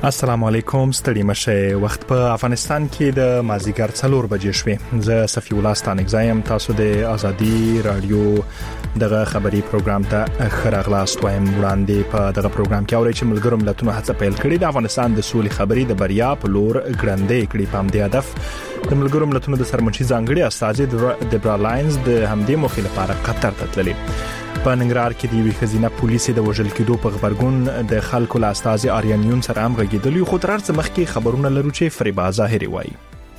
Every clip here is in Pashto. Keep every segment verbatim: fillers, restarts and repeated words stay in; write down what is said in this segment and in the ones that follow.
السلام علیکم، ستړي مشه. وخت په افغانستان کې د مازیګر څلور بجې شوې. زه صفی الله ستانګزایم. تاسو د ازادي رادیو دغه خبری پروګرام ته خراغلاست وایم. وړاندې په دغه پروګرام کې اورئ چې ملګرو ملتونو هڅه پیل کړې د افغانستان د سولې خبري د بریا په لور ګړندې کړي. په همدې هدف د ملګرو ملتونو د سرمنشي ځانګړي استاذ دیبرا لاینز د همدې موخې لپاره قطر ته تللي. په ننګرهار کې د یوې خزینه پولیسي د وژل کېدو په خبرګون د خلکو له استاذ آریانیون سره هم غږیدلی، خو تر څه مخکې خبرونه لرو چې فریبا ظاهري وایي.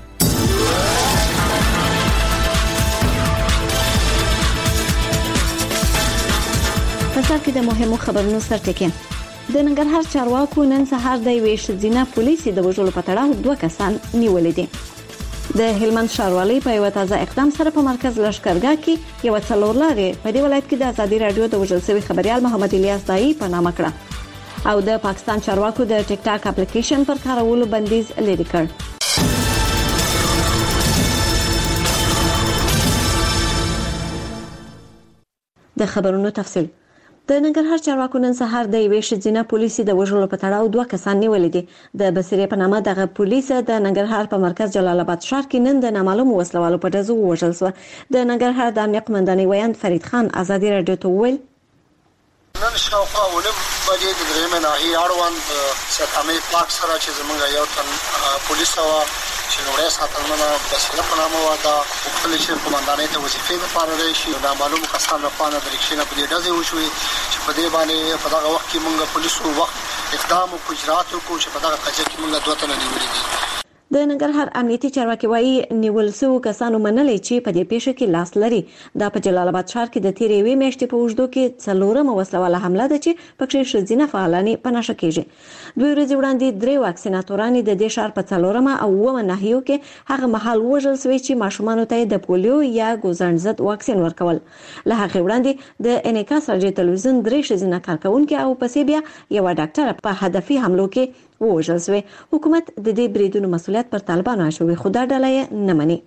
په سر کې د مهمو خبرونو سرټکی. د ننګرهار چارواکو نن سهار د یوې خزینه پولیسي د وژلو په تړاو دوه کسان نیولې دي. د هلمند ښاروالۍ په یو تازه اقدام سره په مرکز لشکرګاه کې یو څلور لارې په دې ولایت کې د ازادي رادیو د وژل شوی خبريال محمد الیاس دایی په نامه کړه، او د پاکستان چارواکو د ټیک ټاک اپلیکیشن پر کارولو بندیز لري کړ. د خبرونو تفصیل. د ننګرهار چارواکو نن سهار د یوې ښځینه پولیسي د وژلو په تړاو دوه کسان نیولې دي. د بصیرې په نامه دغه پولیس د ننګرهار په مرکز جلال آباد ښار کې نن د نامعلومو وسلوالو په ډزو ووژل شو. د ننګرهار د امنیت قومندانۍ ویاند فرید خان ازادي رادیو ته وویل نن شاوخوا ولم بجې د درېمې ناحیې اړوند سیتامې پاک سره چې زمونږ یو تن پولیس و چې نورې ساتنه بصیرې په نامه واده خپل چې قومندانۍ ته وظیفې لپاره راشي د نامعلومو کسانو په اړه د ریکشنه په دې ډزې وشوي چې په دې باندې په دغه وخت کې موږ پولیسو وخت اقدام او اجرات وکړو چې په دغه قضیه کې موږ دوه تنه نیولې دي. د ننګرهار امنیتي چارواکي وایي نیول شوو کسانو منلې چې په دې پیښه کې لاس لري. دا په جلال آباد ښار کې د تیرې وی میاشتې په وژدو کې څلورمه وسلواله حمله ده چې پکې ښځینه فعالانې په نشه کېږي. دوی ورځې وړاندې درې واکسیناتورانې د دې ښار په څلورمه او اوومه ناحیو کې هغه مهال وژل شوي چې ماشومانو ته د پولیو یا ګوزڼ ضد واکسین ورکول. له هغې وړاندې د انعکاس راډیو تلویزیون درې ښځینه کارکونکي او پسې بیا یوه ډاکټره په هدفي حملو کې ووژل شوی. حکومت د دې بریدونو مسؤلیت پر طالبانو اچوي، خو دا ډله یې نه مني.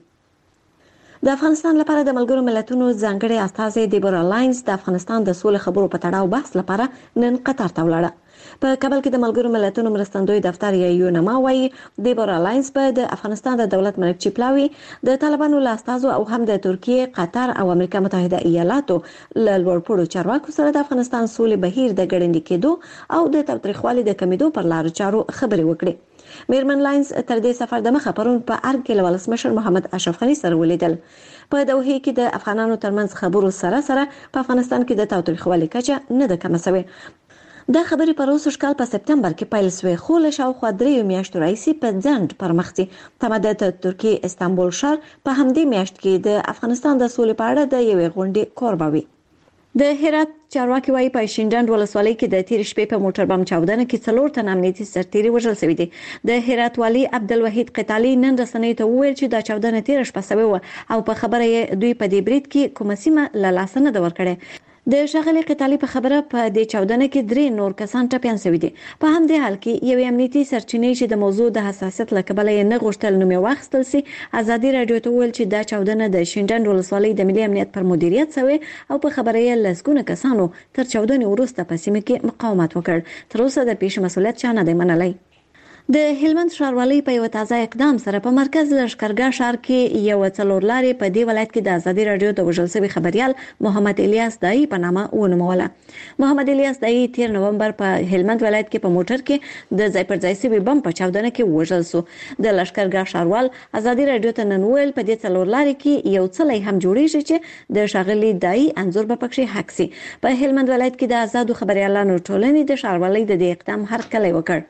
د افغانستان لپاره د ملګرو ملتونو ځانګړي استازی دیبرا لاینز د افغانستان د سولې خبرو په تړاو بحث لپاره نن قطر ته ولاړه. په کابل کې د ملګرو ملتونو مرستندوی دفتر یا یونما وایي دیبرا لاینز په د افغانستان د دولت ملک چپلاوي د طالبانو له استازو او هم د ترکیه، قطر او امریکا متحده ایالاتو له لوړپوړو چارواکو سره د افغانستان سولې بهیر د ګړندي کېدو او د تاوتریخوالي د کمیدو پر لارو چارو خبرې وکړي. میرمن لاینز تر دې سفر د مخه پرون په ارګ کې له ولسمشر محمد اشرف غني سره ولیدل. په دوحه کې د افغانانو ترمنځ خبرو سره سره په افغانستان کې د تاوتریخوالي کچه نه ده کمه شوې. دا خبرې په روسو شکل په سپتمبر کې پیل شوې، خو له شاوخوا درې میاشتو راهیسې په ځنډ پر مخ ځي. تمه د ترکیې استانبول ښار په همدې میاشت کې د افغانستان د سولې په اړه د یوې غونډې کوربه وي. د هرات چارواکي وایي په شینډنډ ولسوالۍ کې د تیر شپې په موټر بم چاودنه کې څلور تن امنیتي سرتیري وژل شوي دي. د هرات والي عبدالوحید قتالي نن رسنیو ته وویل چې دا چاودنه تیر شپه شوې و او په خبره یې دوی په دې برید کې کومه سیمه له لاسه نه ده ورکړې. د ښاغلي قتالي په خبره په دې چاودنه کې درې نور کسان ټپیان شوي دي. په همدې حال کې یو امنیتي سرچینې چې د موضوع د حساسیت له کبله یې نه غوښتل نوم یې واخیستل سي ازادي رادیو ته وویل چې دا چاودنه د شینډنډ ولسوالۍ د ملي امنیت پر مدیریت شوې او په خبره یې لسګونه کسانو تر چاودنې وروسته په سیمه کې مقاومت وکړ. تر اوسه د پیښې مسؤلیت چا نه دی منلی. د هلمند ښاروالۍ په یو تازه اقدام سره په مرکز لشکرګاه ښار کې یو څلور لارې په دې ولایت کې د ازادي رادیو د وژل شوي خبريال محمد الیاس دایی په نامه ونوموله. محمد الیاس دایی تیر نومبر په هلمند ولایت کې په موټر کې د ځای پر ځای شوي بم په چاودنه کې وژل شو. د لشکرګاه ښاروال ازادي رادیو ته نن ویل په دې څلور لارې کې یو څلی هم جوړیږي چې د ښاغلي دایی انځور به پکې حق سي. په هلمند ولایت کې د آزادو خبريالانو ټولنې د ښاروالۍ د دې اقدام هرکلی وکړ.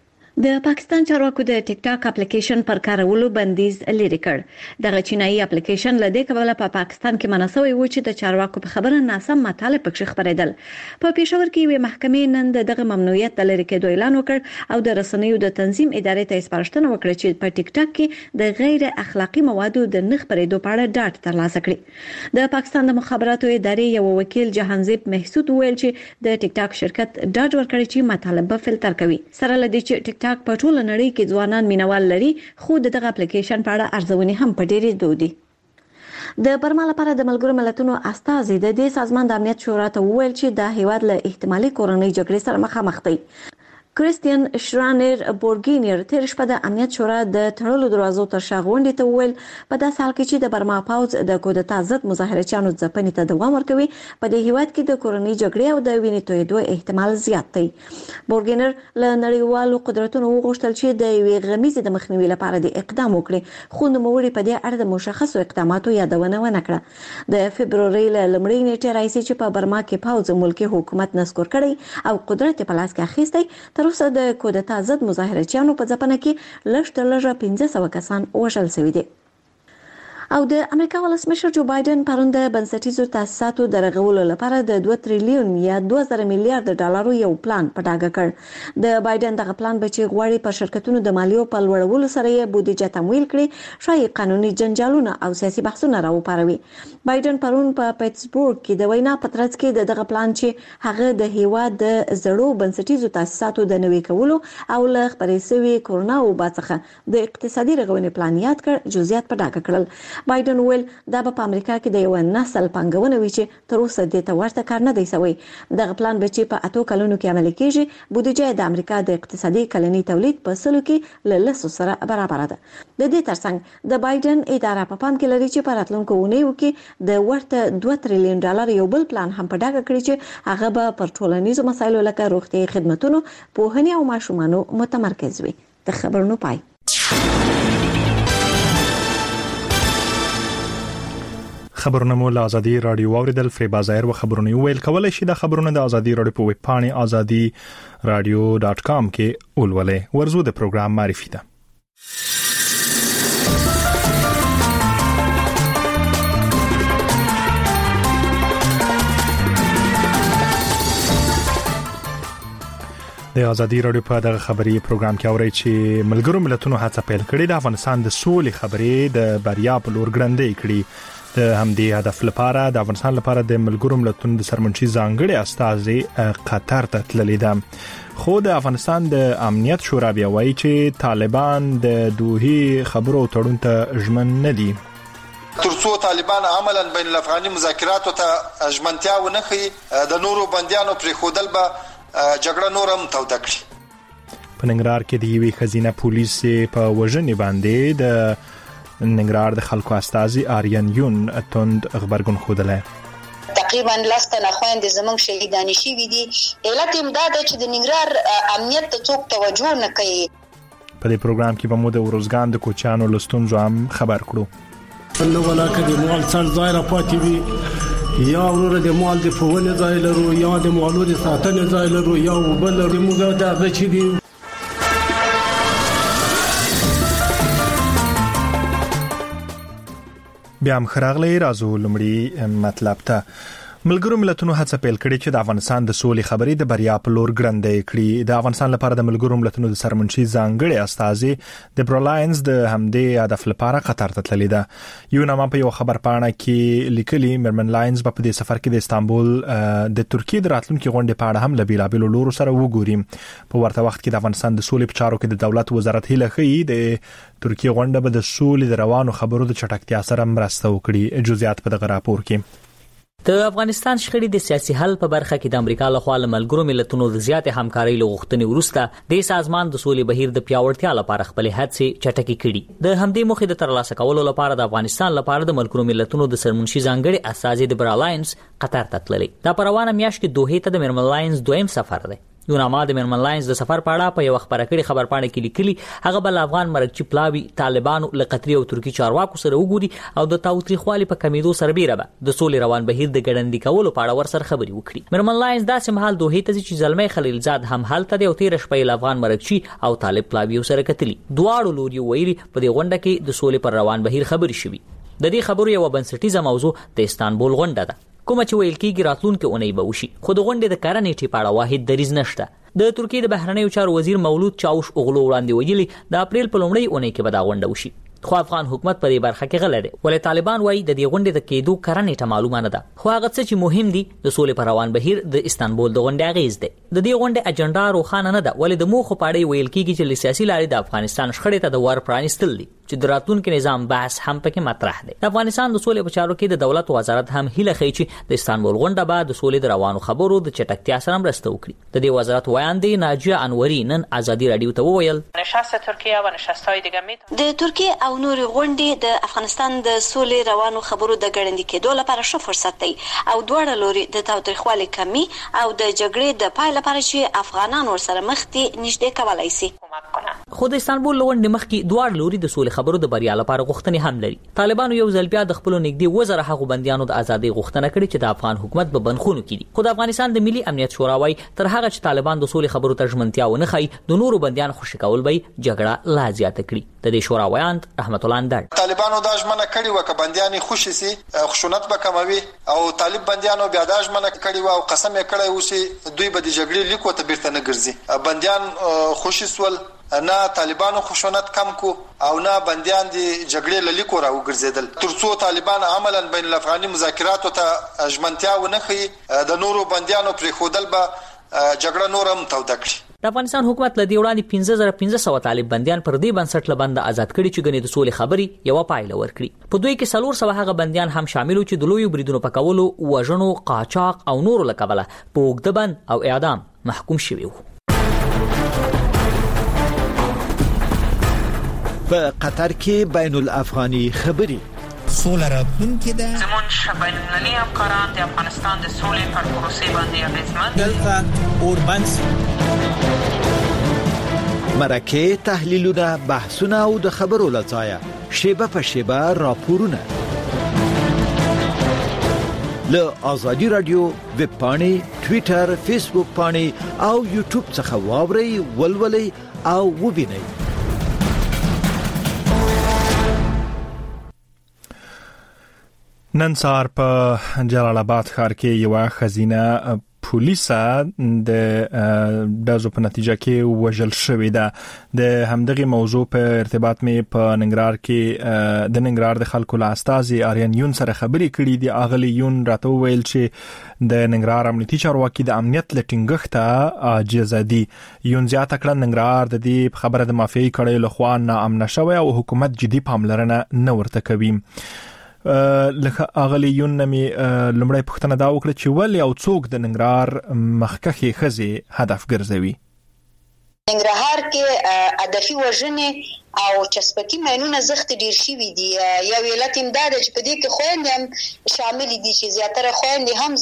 د پاکستان چارواکو د ټیک ټاک اپلیکیشن پر کارولو بندیز لري کړ. دغه چینایي اپلیکیشن له دې کبله په پاکستان کې منع شوی و چې د چارواکو په خبره ناسم مطالب پکې خبرېدل. په پېښور کې یوې محکمې نن دغه ممنوعیت د لرې کېدو اعلان وکړ او د رسنیو د تنظیم ادارې ته سپارښتنه وکړه چې په ټیک ټاک کې د غیر اخلاقی موادو د نه خپرېدو په اړه ډاډ ترلاسه کړي. د پاکستان د مخابراتو ادارې یو وکیل جهانزیب محسود ویل چې د ټیک ټاک شرکت ډاډ ورکړي چې مطالب به فلټر کوي. سره لدې چې ټیک ټاک په ټوله نړۍ کې ځوانان مینوال لري، خو دغه اپلیکیشن په اړه ارزونې هم په ډېرې دودي. د برما لپاره د ملګرو ملتونو استازي د دې سازمان د امنیت شورا ته وویل چې د هیواد له احتمالي کورنۍ جګړې سره مخامخ دی. کریستیان شرانر بورګینر تیر شپه د امنیت شورا د تړلو دروازو تر شا غونډې ته وویل په داسې حال کې چې د برما پوځ د کودتا ضد مظاهرچیانو ځپنې ته دوام ورکوي په دې هیواد کې د کورنۍ جګړې او د وینې تویېدو احتمال زیات دی. بورګینر له نړیوالو قدرتونو وغوښتل چې د یوې غمیزې د مخنیوي لپاره د اقدام وکړي، خو نوموړي په دې اړه د مشخصو اقداماتو یادونه ونه کړه. د فبرورۍ له لومړۍ نیټې راهیسې چې په برما کې پوځ ملکي حکومت نسکور کړی او قدرت په لاس کې اخیستی، تر اوسه د کودتا ضد مظاهرچیانو په ځپنه کې لږ تر لږه پنځه سوه کسان وژل شوي دي. او د امریکا ولسمشر جو بایدن پرون د بنسټیزو تاسیساتو د رغولو لپاره د دوه تریلیون یا دوه زره میلیارډ ډالرو یو پلان په ډاګه کړ. د بایدن دغه پلان به چې غواړي په شرکتونو د مالیو په لوړولو سره یې بودیجه تمویل کړي، شایي قانوني جنجالونه او سیاسي بحثونه راوپاروي. بایدن پرون په پیټسبورګ کې د وینا په ترڅ کې د دغه پلان چې هغه د هیواد د زړو بنسټیزو تاسیساتو د نوي کولو او له خپرې شوي کورونا وبا څخه د اقتصادي رغونې پلان یاد کړ، جزئیات په ډاګه کړل. بایدن ویل دا به په امریکا کې د یو نسل پنګونه وي چې تر اوسه د تورته کار نه دی شوی. دغه پلان به چې په اتو کلونو کې عملي کیږي، بودیجه د امریکا د اقتصادي کلنی تولید په سلو کې له لسو سره برابر ده. د دې ترڅنګ د بایدن اداره په پام کې لري چې په راتلونکو اونیو کې د ورته دوه تریلیون ډالر یو بل پلان هم په ډاګه کړی چې هغه به پر ټولنیزو مسایلو لکه روغتیايي خدماتو، پوهنې او ماشومانو متمرکز وي. د خبرونو پای. خبرونه مو له ازادي رادیو اوریدل. فریبا ظاهر و خبرونه ویل کولای شي د خبرونه د ازادي رادیو په ویب پاڼې ازادي رادیو ډاټ کام کې ولولئ. ورزو د پروګرام معرفي ده. د ازادي رادیو په دغه خبري پروګرام کې اوري چې ملګرو ملتونو هڅه پیل کړې د افغانستان د سولې خبرې د بریا په لور ګړندې کړي. د همدې هدف لپاره د افغانستان لپاره د ملګرو ملتونو د سرمنشي ځانګړي استازي قطر ته تللی ده. خو د افغانستان د امنیت شورا بیا وایي چې طالبان د دوحې خبرو تړون ته ژمن نه دي. ترڅو طالبان عملاً بین الافغاني مذاکراتو ته ژمنتیا ونه ښیي، د نورو بندیانو پرېښودل به جګړه نور هم توده کړي. په ننګرهار کې د یوې ښځینه پولیس په وژنې باندې د ننګرهار د خلکو استازي آریان یون توند خبرګون خوده. تقریبا لسته خويندې زمونږ شهیدانې شوي دي. علت هم دا ده چې د ننګرهار امنیت ته څوک توجه نه کوي. په دې پروګرام کې به مو د ورزګان د کوچیانو له ستونزو هم خبر کړو. نو ولاکه د مال څل ځای را پاتې وي، یا ورور د مال د فونه ځای لرو، یا د مالو د ساتنې ځای لرو، یا بل د موږ د هغه چې دي. بیا هم خراغلی رازو لمړي مطلب ته. ملګرو ملتونو هڅه پیل کړې چې د افغانستان د سولې خبرې د بریا په لور ګړندې کړي. د افغانستان لپاره د ملګرو ملتونو د سرمنشي ځانګړي استازي دیبرا لاینز د همدې هدف لپاره قطر ته تللی ده. یو نامه په یو خبر پاڼه کې لیکلي مرمن لاینز په دې سفر کې د استانبول د ترکیې د راتلونکي غونډې په اړه هم له بیلابیلو لورو سره وګوري. په ورته وخت کې د افغانستان د سولې په چارو کې د دولت وزارت هیله ښیي د ترکیې غونډه به د سولې د روانو خبرو د چټکتیا سره مرسته وکړي. جزئیات په دغه راپور کې. د افغانستان شخړې د سیاسي حل په برخه کې د امریکا لخوا له ملګرو ملتونو د زیاتې همکارۍ لغوښتنې وروسته د سازمان د سولې بهیر د پیاوړتیا لپاره خپل هڅې چټکې کړي. د همدې موخې د ترلاسه کولو لپاره د افغانستان لپاره د ملګرو ملتونو د سرمنشي ځانګړي استازي دیبرا لاینز قطر ته تللی. دا په روانه میاشت کې دوحې ته د مرمن لاینز دویم سفر دی. یو نامه د مرمن لاینز د سفر په اړه په یو خبره کړي خبر پاڼه کې لیکلي هغه بل افغان مرکچی پلاوی طالبانو له قطري او ترکی چارواکو سره وګوري او د تاوتریخوالي په کمیدو سربېره به د سولې روان بهیر د ګړندې کولو په اړه ورسره خبري وکړي. مرمن لاینز داسې مهال دوحې ته چې زلمي خلیلزاد هم هلته دی او تیر شپه له افغان مرکچی او طالب پلاوی سره کتلی. دواړو لوري ویلي په دې غونډه کې د سولې پر روان بهیر خبري شوي. د دې خبرو یو بنسټیزه موضوع د استانبول غونډه ده کوم چې ویل کېږي راتلونکي اونۍ به وشي، خو د غونډې د کارنې ټی په اړه واحد دریځ نشته. د ترکیې د بهرنیو چارو وزیر مولود چاوش اوغلو وړاندې ویلي د اپریل په لومړۍ اونۍ کې به دا غونډه وشي، خو افغان حکومت په دې برخه کې غلی دی. ولې طالبان وایي د دې غونډې د کېدو کارنې ته معلومه نه ده، خو هغه څه چې مهم دي د سولې پر روان بهیر د استانبول د غونډې اغیز دی. د دې غونډې اجنډا روښانه نه ده، ولې د موخو په اړه ویل کېږي چې سیاسي لارې د افغانستان شخړې ته د ور پرانیستل دي. چې د راتلونکي نظام بحث هم پکې مطرح دی. د افغانستان د سولې په چارو کې د دولت وزارت هم هیله کوي چې د استانبول غونډه به د سولې د روانو خبرو د چټکتیا سره مرسته وکړي. د دې وزارت وایاندې ناجیه انوري نن ازادي رادیو ته وویل نشست ترکیه و نشست‌های دیگه می د ترکیه او نور غونډې د افغانستان د سولې روانو خبرو د ګړندې کېدو لپاره ښه فرصت دی او دواړه لوري د تاوتریخوالي کمی او د جګړې د پای لپاره چې افغانان ورسره مخ دي نږدې کولای شي. خو د استانبول غونډې مخکې دواړه لوري د سولې خبرو د بریا لپاره غوښتنې هم لري. طالبانو یو ځل بیا د خپل نږدې وزره هغه بنديانو د ازادي غوښتنه کړې چې د افغان حکومت په بنخونو کې دي. خو د افغانستان د ملي امنیت شورا وايي تر هغه چې طالبان د سولې خبرو ته ژمنتیا ونه ښيي د نورو بنديانو خوشي کول به جګړه لا زیاته کړي. د دې شورا وایاند رحمت الله اندړ طالبانو دا ژمنه کړې و چې بنديان خوشي سي خشونت به کموي او طالب بنديانو بیا دا ژمنه کړې و او قسم یې کړی و چې دوی به د جګړې لیکو ته بیرته نه ګرځي. بنديان خوشي سول نه طالبانو خشونت کم کو او نه بنديان دي جګړې للیکو راو ګرځیدل. ترڅو طالبان عملاً بین الافغاني مذاکراتو ته ژمنتیا ونه ښيي د نورو بنديانو پرې خودل به جګړه نورم توده کړي. د افغانستان حکومت له دې وړاندې پنځه زره پنځه سوه طالب بنديان پر دې بنسټ لبند آزاد کړي چې ګنې د سولې خبري یو پایله ورکړي. په دوی کې څلور سوه هغه بنديان هم شامل چې د لویو بریدونو په کولو وژنو قاچاق او نورو لکبله په اوږده بند او اعدام محکوم شوي وو. په قطر کې بین الافغاني خبري سوله راتلونکې ده. زمونږ بین المللي همکاران د افغانستان د سولې پر پروسې باندې اغېزمن دلته اوربند مرکه تحلیلونه بحثونه او د خبرو لځایه شیبه په شیبه راپورونه له آزادی رادیو ویب پاڼې ټوئیټر فیسبوک پاڼې او یوټیوب څخه واورئ ولولئ او وبینئ. نن سهار په جلال آباد ښار کې یو خزینه پولیسه د دازو په نتیجه کې وژل شوې ده. د همدغه موضوع په ارتباط مې په ننګرهار کې د ننګرهار د خلکو له استازي آریان یون سره خبرې کړې دي. اغلی یون راته وویل چې د ننګرهار امنیتي چارواکي د امنیت له ټینګښته عاجز دي. یون زیاته کړه ننګرهار د دې خبره د مافیایي کړیو له خوا ناامنه شوی او حکومت جدي پاملرنه نه ورته کوي. لکه اغلی یون نمی لمړی پښتنه دا وکړه چې ولې او څوک د ننګرهار مخکخي خزي هدف ګرځوي. ننګرهار کې هدفي وژنې او چسپکی مینونه زخت ډیر شي وي دي. یو علت هم دا چې په دې کې خويندې هم شامل دي چې زیاتره خويندې هم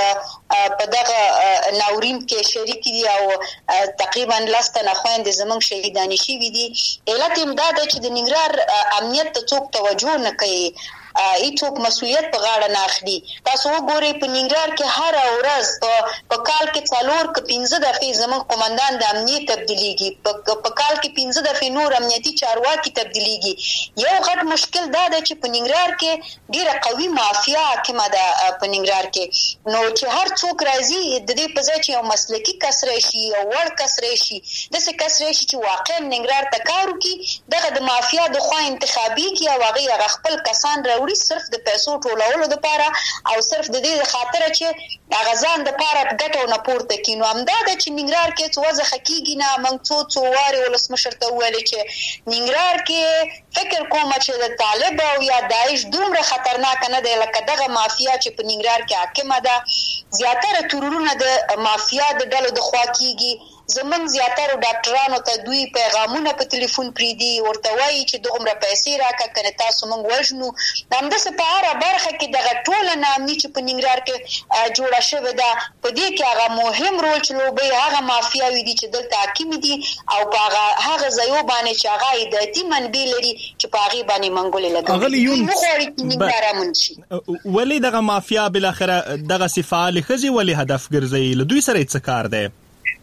زمونږ په دغه ناورین کې شریک دي او تقریبا لسته خويندې زمونږ شهیدانی شي وي دي. علت هم دا چې د ننګرهار امنیت ته څوک توجه نه کوي، هیڅوک مسؤلیت په غاړه نه اخلي. تاسو وګورئ په ننګرهار کې هر ورځ په کال کې څلور ک پنځه دفعې زموږ قومندان د امنیت تبدیلیږي، په کال کې پنځه دفعې نور امنیتي چارواکي تبدیلیږي. یو غټ مشکل دا دی چې په ننګرهار کې ډیره قوي مافیا حاکمه ده په ننګرهار کې. نو چې هر څوک راځي د دې په ځای چې یو مسلکي کس راشي او وړ کس راشي داسې کس راشي چې واقعا ننګرهار ته کار وکړي، دغه د مافیا د خوا انتخابي کې او هغه خپل کسان وړي صرف د پیسو ټولولو لپاره او صرف د دې خاطر چې غزان د پاره ګټو نه پورته کینو. همدا د چې ننګرهار کې څو ځخه کیږي نه موږ څو څو واره ولسمشر ته ویل چې ننګرهار کې فکر کوم چې د طالب او یا داعش دومره خطرناک نه دی لکه دغه مافیا چې په ننګرهار کې حاکمه ده. زیاتره تورونه د مافیا د ډلو د خوا کیږي. زمون زیاتره ډاکټرانو ته دوی پیغامونه په ټلیفون پریدي ورته وایي چې دغه پیسې راکړه کنه تاسو مونږ وژنو. همداسې په هر برخه کې دغه ټول نامني چې په ننګرهار کې جوړه شوې ده په دې کې هغه مهم رول چې لوبي هغه مافیاوي دي چې دلته حاکم دي او په هغه ځایو باندې چې هغه ایداتي منبع لري چې په هغه باندې منګولې لګوي. اغلیون ننګرهار منشي ولې دغه مافیا بل اخره دغه صفال خزي ولې هدف ګرځي له دوی سره څه کار دی؟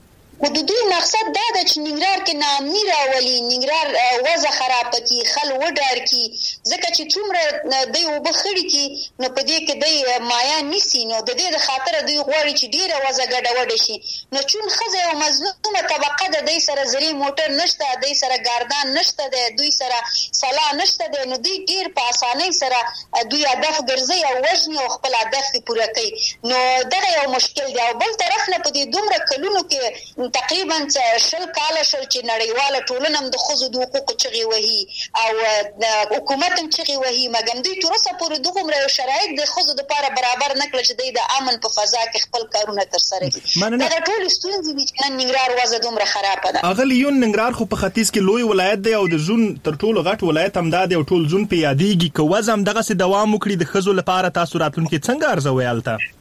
خو د دوی مقصد دا ده چې ننګرهار کې ناامني راولي، ننګرهار وضع خراب کړي، خل وډار کړي، ځکه چې څومره دوی وبخړي کړي نو په دې کې دوی مایا نیسي. نو د دې د خاطر دوی غواړي چې ډیره وضع ګډوډ شي. نو چون خزه او مظلومه طبقه د دوی سره زری موټر نشته، دوی سره ګاردان نشته ده، دوی سره سلا نشته ده، نو دوی ډیر په اسانۍ سره دوی هدف ګرځي او وژني او خپل هدف پوره کوي. نو دغه یو مشکل دی. او بل طرف نه په دې دومره کلونو کې تقریبا شل کال شل چې نړیواله ټولنه د ښځو د حقوقو چغې وهي او حکومت هم چغې وهي، مګر دوی تر اوسه پورې دغومره شرایط د ښځو دپاره برابر نه کړل چې دوی د امن په فضا کې خپل کارونه ترسره کړي. دغه ټولې ستونزې دي چې نن ننګرهار وضع دومره خرابه ده. اغه لیون ننګرهار خو په ختیځ کې لوی ولایت دی او د زون تر ټولو غټ ولایت هم دا دی او ټول زون په یادېږي. که وضع هم دغسې دوام وکړي د ښځو لپاره تاسو راتلونکي څنګه ارزوئ هلته؟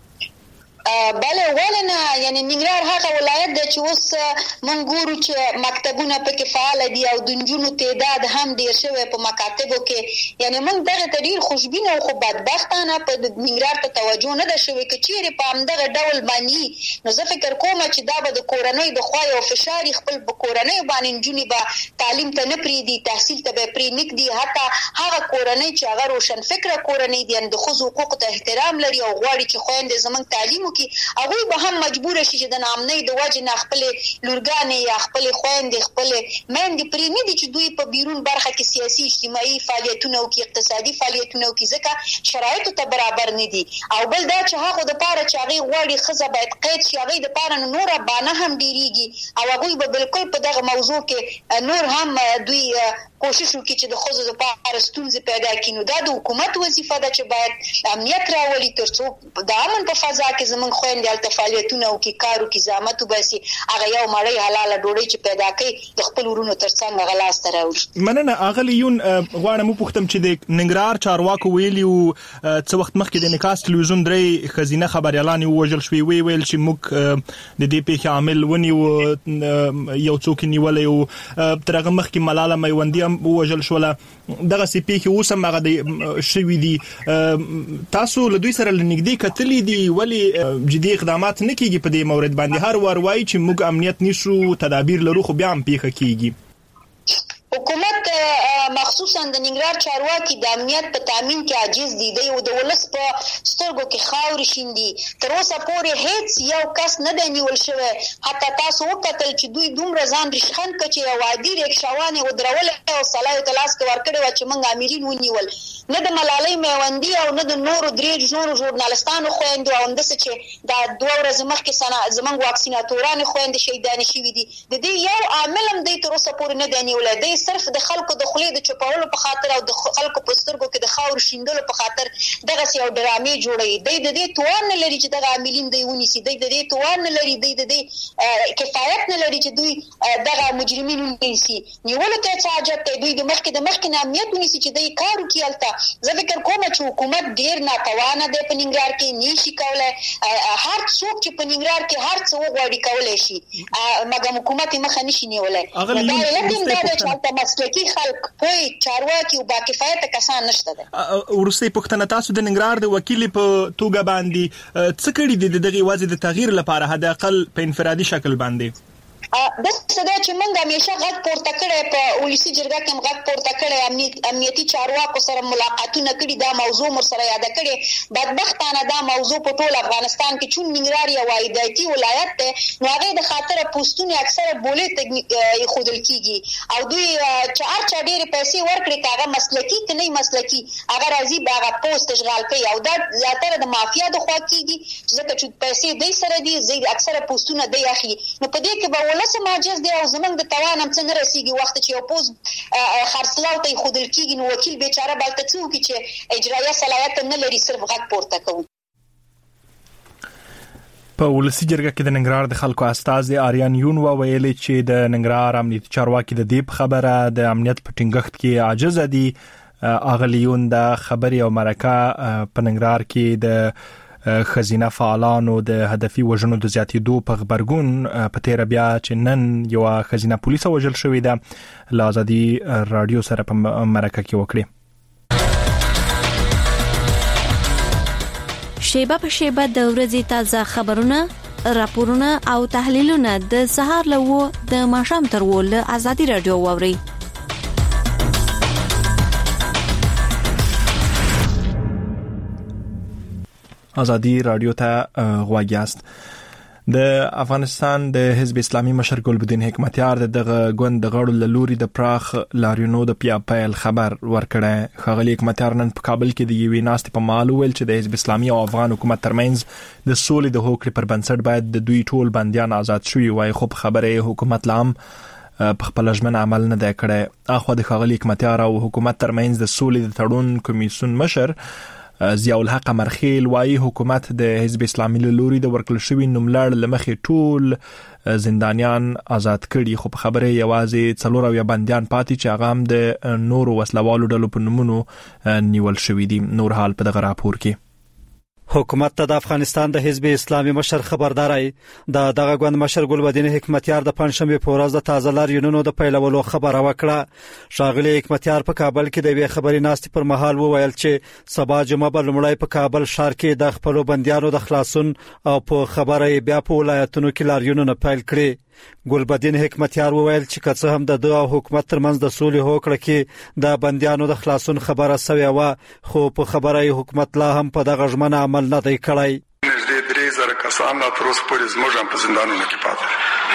بله ولې نه، یعنی ننګرهار هغه ولایت دی چې اوس موږ ګورو چې مکتبونه پکې فعاله دي او د نجونو تعداد هم ډېر شوی په مکاتبو کې. یعنی موږ دغه ته ډېر خوشبینه او خو بدبختانه په ننګرهار ته توجه نه ده شوې. که چیرې په همدغه ډول باندې نو زه فکر کوم چې دا به د کورنۍ د خوا یو فشار خپل په کورنۍ باندې نجونې به تعلیم ته نه پرېږدي، تحصیل ته به پرې نه ږدي. حتی هغه کورنۍ چې هغه روشن فکره کورنۍ دي، یعنې د ښځو حقوقو ته احترام لري او غواړي چې خویندې زموږ تعلیم وکړي، هغوی به هم مجبور شي چې د ناامنۍ د وجې نه خپلې لورګانې یا خپلې خویندې خپلې میندې پرېږدي چې دوی په بیرون برخه کې سیاسي اجتماعي فعالیتونه وکړي، اقتصادي فعالیتونه وکړي، ځکه شرایطو ته برابر نه دي. او بل دا چې هغو دپاره چې هغې غواړي ښځه باید قید شي، هغې دپاره نو نوره بانه هم ډېرېږي او هغوی به بالکل په دغه موضوع کې نور هم دوی کوشش وکړي چې د ښځو دپاره ستونزې پیدا کړي. نو دا د حکومت وظیفه ده چې باید امنیت راولي تر څو د امن په فضا کې زموږ خویندې هلته فعالیتونه وکړي، کار وکړي، زحمت وباسي، هغه یو مړۍ حلاله ډوډۍ چې پیدا کوي د خپل ورونو تر څنګ هغه لاسته راوړي. مننه. اغلې یون غواړم وپوښتم چې د ننګرهار چارواکو ویلي وو څه وخت مخکې د انعکاس تلویزیون درې ښځینه خبریالانې ووژل شوې، ویې ویل چې موږ د دې پیښې عامل ونیو، یو څوک یې نیولی و. تر هغه مخکې ملاله میوندي هم ووژل شوله. دغسې پیښې اوس هم هغه شوي دي. تاسو له دوی سره له نږدې کتلي دي، ولې جدي اقدامات نه کیږي په دې مورد باندې؟ هر وار وایي چې موږ امنیت نیسو، تدابیر لرو، خو بیا هم پیښه کیږي. حکومت مخصوصا د ننګرهار چارواکي د امنیت په تامین کې عاجز دي. دی د ولس په سترګو کې خاورې شیندي. تر اوسه پورې هیڅ یو کس نه دی نیول شوی. حتی تاسو وکتل چې دوی دومره ځان ریشخند کړ چې یو عادي ریکشاوانې ودرولې او سلایو ته لاس کې ورکړې وه چې موږ امرین ونیول. نه د ملالۍ میوندي او نه د نورو درې نورو ژورنالستانو خویندو او همداسې چې دا دوه ورځې مخکې زموږ واکسیناتورانې خویندې شهیدانې شوي دي، د دې یو عامل هم دی تر اوسه پورې نه دی نیولی. دی صرف د خلکو د خولې د چپولو په خاطر او د خلکو په سترګو کې د خاورو شیندلو په خاطر دغسې یو ډرامې جوړوي. دی د دې توان نه لري چې دغه عاملین دی ونیسي. دی د دې توان نه لري، دی د دې کفایت نه لري چې دوی دغه مجرمین ونیسي. نیولو ته څه حاجت دی؟ دوی د مخکې د مخکې نه امنیت ونیسي چې دی کار وکړي هلته. زه فکر کوم چې حکومت ډېر ناتوانه دی په ننګرهار کې، نشي کولی. هر څوک چې په ننګرهار کې هر څه وغواړي کولی شي، مګر حکومت یې مخه نشي نیولی. دا علت هم دا دی چې هلته مسلکي خلک، پوه چارواکي او باکفایته کسان نشته دی. وروستۍ پوښتنه، تاسو د ننګرهار د وکیلې په توګه باندې څه کړي دي د دغې وضع د تغییر لپاره، حد اقل په انفرادي شکل باندې؟ داسې ده چې موږ همیشه غږ پورته کړی، په ولسي جرګه کې هم غږ پورته کړی، امنیتي چارواکو سره ملاقاتونه کړي، دا موضوع مر سره یاده کړې. بدبختانه دا موضوع په ټول افغانستان کې، چون ننګرهار یو عایداتي ولایت دی، نو هغې د خاطره پوسټونه اکثره بولې ته ایښودل کېږي او دوی چې هر چا ډېرې پیسې ورکړي، که هغه مسلکي که نه مسلکي، هغه راځي به هغه پوسټ اشغال کوي او دا زیاتره د مافیا د خوا کېږي، ځکه چې پیسې دی سره دي، اکثره پوسټونه دی اخلي. نو په دې کې به ولس ماجز دی او زمونږ د توان هم څه نه رسېږي. وخت چې یو پوسټ خرڅلاو ته ایښودل کېږي، نو وکیل بیچاره به هلته څه وکړي چې اجرایه صلاحیت نه لري، صرف غږ پورته کوو. په ولسي جرګه کې د ننګرهار د خلکو استازي آریان یون وویلي چې د ننګرهار امنیتي چارواکي د دې خبره د امنیت په ټینګښت کې عاجز دي. اغلې یون د خبري او مرکه په ننګرهار کې د خزینه فعالانو د هدفي وژنو د زیاتېدو په خبرګون په تیر بیا چې نن یو خزینه پولیس وژل شوې ده، له ازادي رادیو سره په مرکه کې وکړي. شیبه په شیبه د ورځې تازه خبرونه، راپورونه او تحلیلونه د سهار له و د ماښام تر و له ازادي رادیو واوري. ازادي رادیو ته غواړئ. د افغانستان د حزب اسلامي مشر ګلبدین حکمتیار دغه ګوند د غړو له لوري د پراخ لاریونو د بیا پیل خبر ورکړی. ښاغلي حکمتیار نن په کابل کې د یوې ناستې په مهال وویل چې د حزب اسلامي او افغان حکومت ترمنځ د سولې د هوکړې پر بنسټ باید د دوی ټول بندیان آزاد شوي وای، خو په خبره حکومت لا هم په خپل ژمنه عمل نه دی کړی. اخوا د ښاغلي حکمتیار او حکومت ترمنځ د سولې د تړون کمیسیون مشر ضیاء الحق مرخیل وایي حکومت د حزب اسلامي له لوري د ورکړل شوي نوملړ له مخې ټول زندانیان آزاد کړي، خو په خبره یوازې څلور اویا بندیان پاتې چې هغه هم د نورو وسلوالو ډلو په نومونو نیول شوي دي. نور حال په دغه راپور کې. حکومت ته د افغانستان د حزب اسلامي مشر خبرداري د دغه ګوند مشر ګلبدین حکمتیار د پنځشنبه په ورځ د تازه لاریونونو د پیلولو خبره وکړه. ښاغلي حکمتیار په کابل کې د وی خبري ناستې پر مهال وویل چې سبا جمعه به لومړی په کابل ښار کې د خپل بندیانو د خلاصون او په خبره بیا په ولایتونو کې لاریونونه پیل کړي. ګلبدین حکمتیار وویل چې که څه هم د دوه حکومت ترمنځ د سولې هوکړه کې د بندیانو د خلاصون خبره سوې وه، خو په خبره حکومت لا هم په دغه ژمنه عمل نه دی کړی. نږدې درې زره کسان لا تر اوسه پورې زموږ هم په زندانونو کې پاتې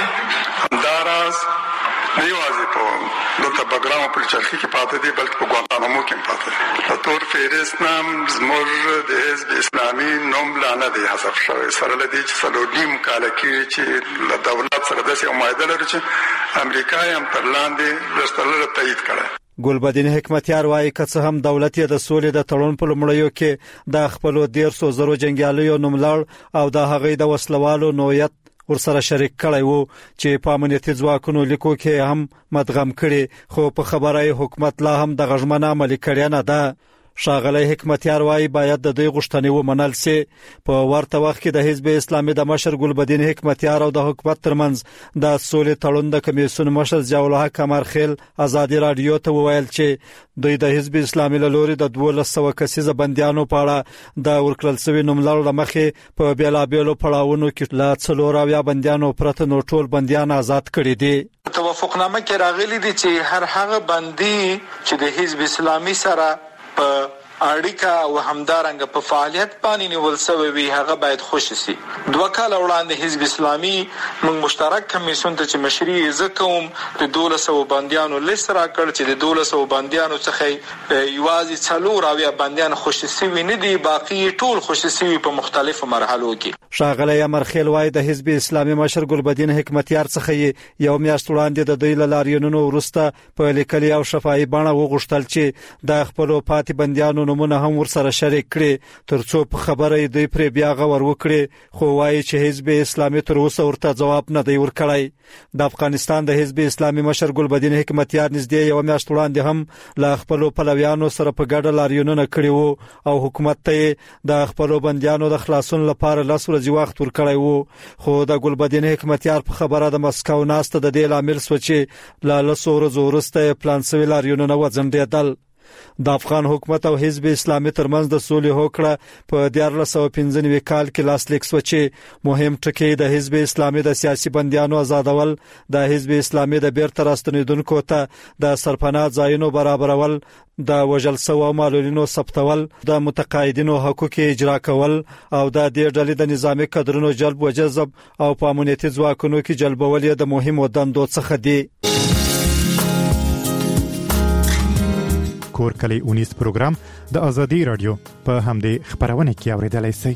دي. همداراز نه یوازې په دلته بګرام په چرخي کې پاتې دي بلکې په ګوانتانامو کې پاتې دي. په تور فهرست نام زموږ د حزب اسلامي نوم لا نه دی حذف شوی، سره له دې چې څلور نیم کاله کې چې له دولت سره داسې یو معاهده لري چې امریکا یې هم تر لاندې لږ تایید کړی. ګلبدین حکمتیار وایي که څه هم دولت یې د سولې د تړون په لومړیو کې د خپلو دیرسو زرو جنګیالیو نوملړ او د هغې د وسلوالو نوعیت ورسره شریک کړی وو چې په امنیتي ځواکونو لیکو کې هم مدغم کړي، خو په خبره حکومت لا هم د غژمنه عملي کړی نه ده. ښاغلی حکمتیار وایي باید د دوی غوښتنې ومنل سي. په ورته وخت کې د حزب اسلامي د مشر ګلبدین حکمتیار او د حکومت ترمنځ د سولې تړون د کمیسیون مشر ضیاء الحق مرخیل ازادي رادیو ته وویل چې دوی د حزب اسلامي له لوري د دولس سوه کسیزه بندیانو په اړه د ورکړل شوي نوملړ له مخې په بیلابیلو پړاوونو کې له څلور اویا بندیانو پرته نور ټول بندیان آزاد کړي دي. توافقنامه کې راغلي دي چې هر هغه بندي چې د حزب اسلامي سره په اړیکه او همدارنګ په فعالیت باندې نیول شوی وي هغه باید خوشی شي. دوه کال وړاندې حزب اسلامي موږ مشترک کمیسیون ته چې مشري یې زکوم د دولس سوه بندیانو لیست راکړ چې د دولس سوه بندیانو څخه یوازې څلور اویا بندیان خوشی شوي نه دي، باقي ټول خوشی شوي په مختلفو مرحلو کې. ښاغلی مرخیل وایي د حزب اسلامي مشر ګلبدین حکمتیار څخه یو میاشت وړاندې د دوی له لاریونونو وروسته په لیکلي او شفاهي بڼه وغوښتل چې د خپلو پاتې بندیانو نومونه هم ورسره شریک کړي ترڅو په خبره دوی پرې بیا غور وکړي، خو وایي چې حزب اسلامي تر اوسه ورته ځواب نه دی ورکړی. د افغانستان د حزب اسلامي مشر ګلبدین حکمتیار نږدې یو میاشت وړاندې هم له خپلو پلویانو سره په ګډه لاریونونه کړي وو او حکومت ته د خپلو بندیانو د خلاصون لپاره لس ورځې وخت ورکړی وو، خو د ګلبدین حکمتیار په خبره د مسکو ناسته د دې لامل شو چې له لسو ورځو وروسته پلان شوي لاریونونه وځنډېدل. د افغان حکومت او حزب اسلامي ترمنځ د سولې هوکړه په دیارلس سوه پنځه نوي کال کې لاسلیک شو چې مهم ټکی د حزب اسلامي د سیاسي بندیانو آزادول، د حزب اسلامي د بیرته راستنیدونکو ته د سرپناه ځایونو برابرول، د وژل شوو معلولینو ثبتول، د متقاعدینو حقوق اجرا کول او د دې ډلې د نظامی کادرونو جلب و جذب او په امنیتي ځواکونو کې جلبول د مهمو دندو څخه دي. کور کلی اونیز پروګرام د ازادي رادیو په همدې خبرونه کې اوریدلای شئ.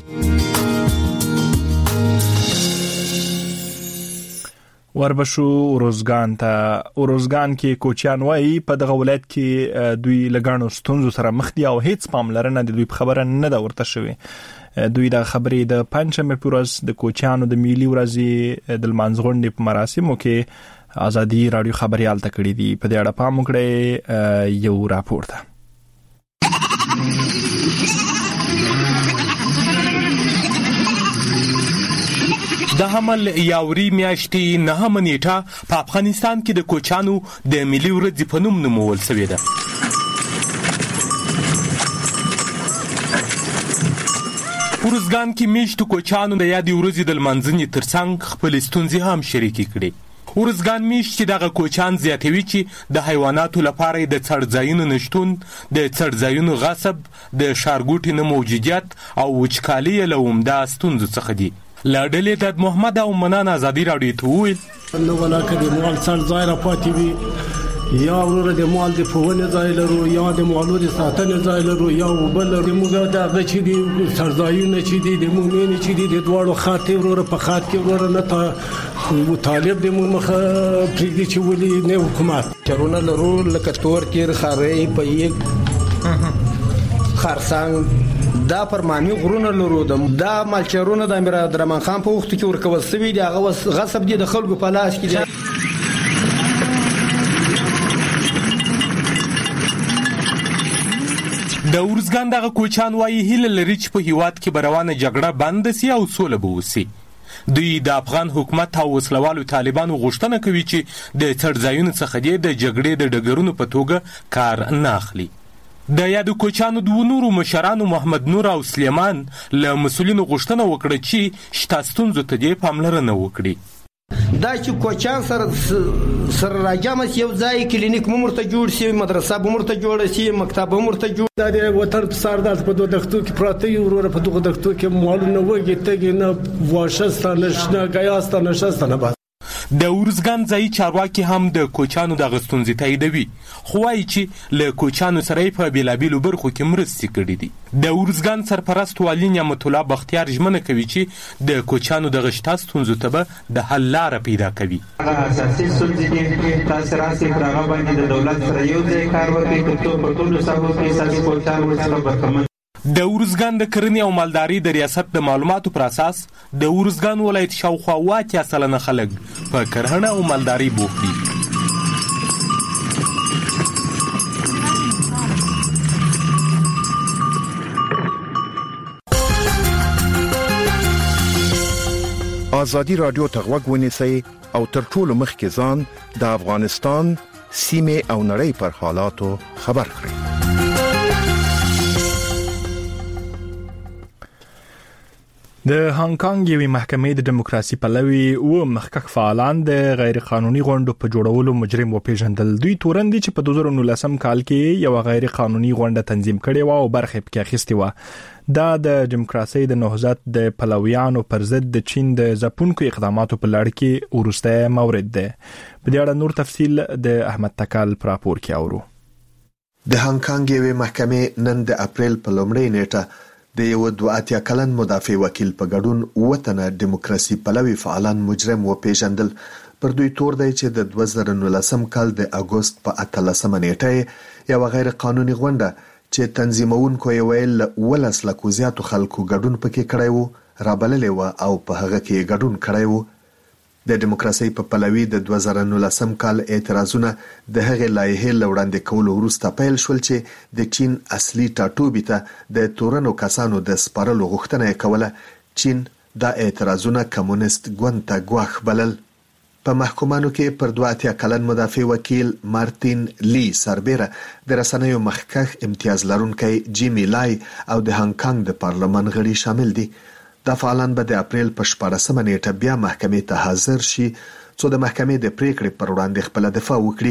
وربشو اوروزګان ته اوروزګان کې کوچیان وایي په دغه ولایت کې دوی لګانو ستونزو سره مخ دي او هیڅ پاملرنه د دوی په خبره نه ده ورته شوی. دوی د خبرې د پنځمه پورز د کوچیانو د ملي ورځې د لمانځغونډې په مراسمو کې ازادي رادیو خبريال تکړی دي. په دې اړه پام وکړئ یو راپور ده. د حمل یاوري میاشتې نهمه نیټه په افغانستان کې د کوچانو د ملي ورځې په نوم نومول شوې ده. ورزګان کې میشتو کوچانو د یادې ورځې د لمانځنې ترڅنګ خپل ستونزې هم شریکې کړې. ورزګان میشت چې دغه کوچان زیاتوي چې د حیواناتو لپاره د څړځایونو نشتون، د څړځایونو غصب، د ښارګوټي نه موجودیت او وچکالي له عمده ستونزو څخه دي. له ډلې د محمد او منان ازادي راډیو ته وویل نو ولاکه د مال څړ ځای را پاتې وي یا ورور د مال د فونه ځای لرو یا د مالو د ساتنې ځای لرو یا بل د موږ د هغه چې دي سرځایونه چې دي د مومن چې دي د دواړو خاطر ورور په خاط کې ورور نه تا طالب د مخ پرېږدي چې ولي نه حکومت چرونه لرو لکه تور تیر خاري په یک خرسنګ دا پرمانی غرونه لرو دا مالچرونه د امیر عبدالرحمن خان په وخت کې ورکول سوي دي هغه غصب دي د خلکو په لاس کې دي. د ورزګان دغه کوچان وایي هیله لري چې په هیواد کې روانه جګړه بند شي او سوله به وشي. دوی د افغان حکومت او وسلوالو طالبانو غوښتنه کوي چې د څړځایونو څخه د جګړې د ډګرونو په توګه کار نه اخلي. د یادو کوچانو دوه نورو مشرانو محمد نور او سلیمان له مسؤلینو غوښتنه وکړه چې شته ستونزو ته دې پاملرنه وکړي. دا چې کوچان سره سره راجمه یو ځای کلینیک ممرته جوړ شي مدرسه ممرته جوړ شي مکتب ممرته جوړ د وتر سردار په دوه دختو کې پراته یو ورور په دوه دختو کې مالونه وګی تګ نه واشه ستنه غیاستانه شستنه با د ورزګان ځای چارواکي هم د کوچانو د غستونځ تاییدوي خو وايي چې له کوچانو سره په بیلابیلو برخو کې مرستې کړې دي. د ورزګان سرپرست والي نعمت الله بختیار ژمنه کوي چې د کوچانو د غشتا ستونزو ته به د حل لاره پیدا کوي. اساسي ستونزې کې تاسو راسي پرغه باندې د دولت سره یو ځای کار وکړي ترڅو په ټولو ساحو کې اساسي کوچان ورسره برخمن. د ورزګان د کرنې او مالداري د ریاست د معلوماتو پر اساس د ورزګان ولایت شاوخوا واته سلنه خلک په کرهڼه او مالداري بوخت دي. ازادي رادیو ته غوږ ونیسئ او تر ټولو مخکې ځان د افغانستان سیمه او نړۍ پر حالاتو خبر کړئ. د هانګ کانګ یوې محکمې د دیموکراسي پلوي او مخکک فعالان د غیر قانوني غونډو په جوړولو مجرم وپیژندل. دوی تورن دي چې په دوه زره نولسم کال کې یو غیر قانوني غونډه تنظیم کړې و او برخه پکې اخیستې و. دا د دیموکراسي د نهضت د پلویانو پر ضد د چین د ځپونکو اقداماتو په لړ کې ورسته مورد ده. په دې اړه نور تفصیل د احمد تکال پر راپور کې اورو. د هانګ کانګ یوې محکمې نن د اپریل په لومړۍ نیټه د یو دوه اتیا کلن مدافع وکیل په ګډون وطن دیموکراسي پلوي فعالان مجرم وپیژندل. پر دوی تور دی چې د دوه زره نولسم کال د اگست په اتلسمه نیټه یو غیر قانوني غونډه چې تنظیمونکو یې ویل ولس لکو زیاتو خلکو ګډون پکې کړی وو رابللې و او په هغه کې ګډون کړی وو. د دیموکراسي په پلوي د دوه زره نولسم کال اعتراضونه د هغې لایحې لوړاندې کولو وروسته پیل شول چې د چین اصلي ټاټوبي ته د تورنو کسانو د سپارلو غوښتنه یې کوله. چین دا اعتراضونه کمونیست ګوند ته ګواښ بلل. په محکومانو کې پر دوه اتیا کلن مدافع وکیل مارتین لی سربیره د رسنیو مخکخ امتیاز لرونکی جیمی لای او د هانګ کانګ د پارلمان غړي شامل دي. دا فعالان به د اپریل په شپاړسمه نیټه بیا محکمې ته حاضر شي څو د محکمې د پریکړې پر وړاندې خپل دفاع وکړي.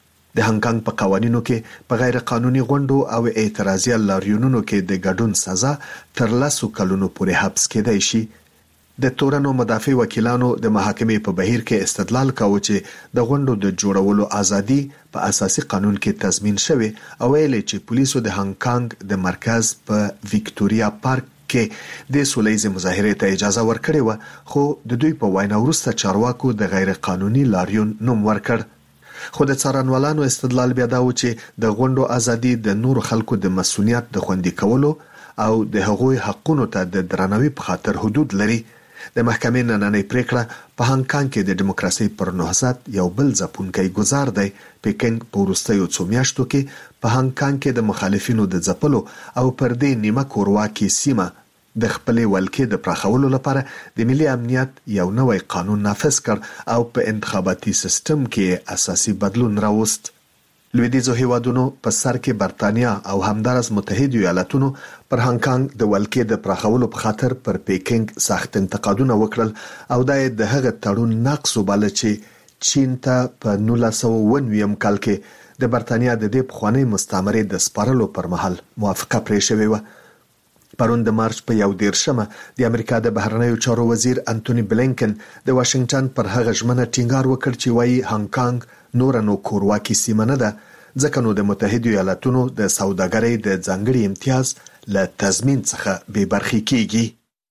د هانګ کانګ په قوانینو کې په غیر قانوني غونډو او اعتراضي لاریونونو کې د ګډون سزا تر لسو کلونو پورې حبس کېدای شي. د تورنو مدافع وکیلانو د محاکمې په بهیر کې استدلال کاوه چې د غونډو د جوړولو ازادي په اساسي قانون کې تضمین شوی او ویلي چې پولیسو د هانګ کانګ د مرکز په ویکټوریا پارک کې د سولېزي مظاهرې ته اجازه ورکړې و خو د دوی په وینا وروسته چارواکو د غیر قانوني لاریون نوم ورکړ. خو د څارنوالانو استدلال بیا دا و چې د غونډو ازادي د نور خلکو د مسؤلیت د خوندي کولو او د هغوی حقونو ته د درناوي په خاطر حدود لري. د محکمې نننۍ پریکړه په هانګ کانګ کې د دیموکراسي پر نهضت یو بل ځپونکی گزار دی. پیکینګ په وروستیو څو میاشتو کې په هانګ کانګ کې د مخالفینو د ځپلو او پر دې نیمه کورواکي سیمه د خپلې ولکې د پراخولو لپاره د ملي امنیت یو نوی قانون نافذ کړ او په انتخاباتي سیستم کې اساسي بدلون راوست. لویدیځو هیوادونو په سر کې برتانیا او همدارس متحده ایالاتونو پر هانګ کانګ د ولکې د پراخولو په خاطر پر پیکینګ سخت انتقادونه وکړل او دا د هغه تړون نقص وباله چې چین ته په نولس سوه اوه نوي کال کې د برتانیا د دې پخوانۍ مستعمرې د سپارلو پر مهال موافقه پرې شوې و. پرون د مارچ په یو دیرشمه د امریکا د بهرنیو چارو وزیر انټونی بلینکن د واشنگټن پر هغه ژمنه ټینګار وکړ چې وايي هانګ کانګ نور نو کورواکي سیمه نه ده، ځکه نو د متحده ایالاتونو د سوداګرۍ د ځانګړي امتیاز له تضمین څخه بې برخې کیږي.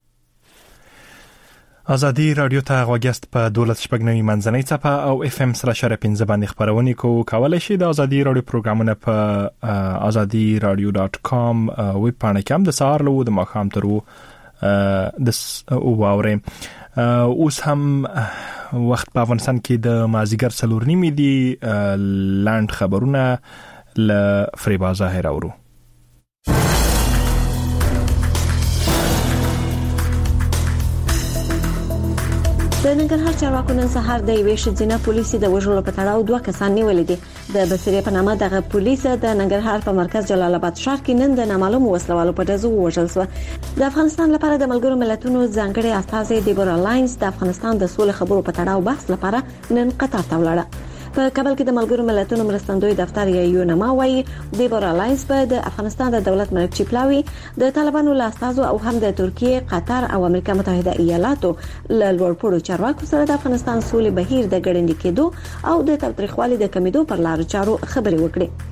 ازادي رادیو ته غوږیاست په دولت شپږ نوي منځنۍ څپه او اف ام سره شر پنځه باندې خبرونه کوو. کولای شئ د ازادي رادیو پروګرامونه په ازادي رادیو ډاټ کام ویب پاڼه کې هم د سهار له د ماښام تر د واوري. اوس هم وخت په افغانستان کې د مازیګر څلور نیمې دي. لاند خبرونه ل فریبا ظاهر اورو. د ننګرهار چارواکو نن سهار د یوې ښځینه پولیسې د وژلو په تړاو دوه کسان نیولي دي. د بصیرې په نامه دغه پولیس د ننګرهار په مرکز جلال آباد ښار کې نن د نامعلومو وسلوالو په ډزو وژل شو. د افغانستان لپاره د ملګرو ملتونو ځانګړي استازي دیبورا لاینز د افغانستان د سولې خبرو په تړاو بحث لپاره نن قطر ته ولاړه. په کابل کې د ملګرو ملتونو مرستندوی دفتر یا یونما وايي دیبورا لاینز په د افغانستان د دولت مرکزی پلاوی د طالبانو لاستازو او هم د ترکیه، قطر او امریکا متحده ایالاتو له لوړپوړو چارواکو سره د افغانستان سولې بهیر د ګړندې کېدو او د تاوتریخوالي د کمیدو پر لارو چارو خبرې وکړي.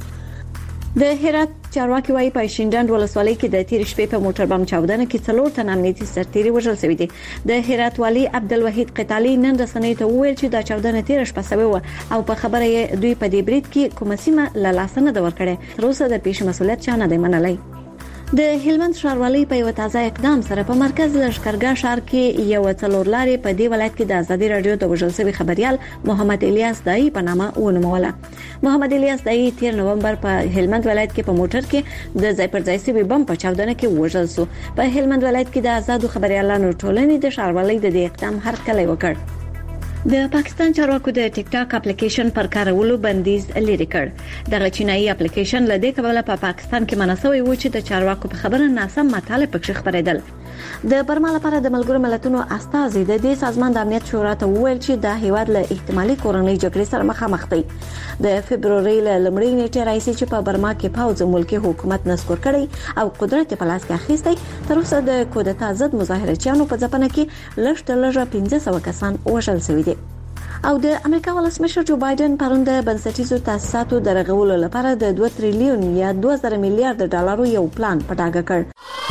د هرات چارواکي وايي په شینډند ولسوالۍ کې د تیر شپې په موټر بم چاودنه کې څلور تن امنیتي سرتیري وژل شوي دي. د هرات والي عبدالوحید قتالي نن رسنۍ ته وویل چې دا چاودنه تیر شپه شوې و او په خبره یې دوی په دې برید کې کومه سیمه له لاسه نه ده ورکړې. تر اوسه د پیښې مسؤلیت چا نه دی منلی. د هلمند ښاروالۍ په یو تازه اقدام سره په مرکز لشکرګاه ښار کې یو څلور لارې په دې ولایت کې د ازادي رادیو د وژل شوی خبريال محمد الیاس دای په نامه ونوموله. محمد الیاس دای تیر نومبر په هلمند ولایت کې په موټر کې د ځای پر ځای سوي بم په چاودنه کې وژل شو. په هلمند ولایت کې د آزادو خبريالانو ټولنې د ښاروالۍ د دې اقدام هرکلی وکړ. د پاکستان چارواکو د ټیک ټاک اپلیکیشن پر کارولو بندیز لري کړ. دغه چینایي اپلیکیشن له دې کبله په پاکستان کې مناسوي و چې د چارواکو په خبره ناسم مطالب پکې خبرېدل. د برما لپاره د ملګرو ملتونو استازي د دې سازمان د امنیت شورا ته وویل چې د هیواد له احتمالي کورنۍ جګړې سره مخامخ دی. د فبروري له لمړۍ نیټې راځي چې په برما کې پوځ ملکی حکومت نسکور کړي او قدرت په لاس کې اخیستی. تر اوسه د کودتا ضد مظاهرچیانو په ځپنه کې لږ تر لږه پنځه سوه کسان وژل شوي دي. او د امریکا ولسمشر جو بایدن پرون د بنسټیزو تاسیساتو د رغولو لپاره د دوه تریلیون یا دوه زره میلیارډ ډالرو یو پلان په ډاګه کړ.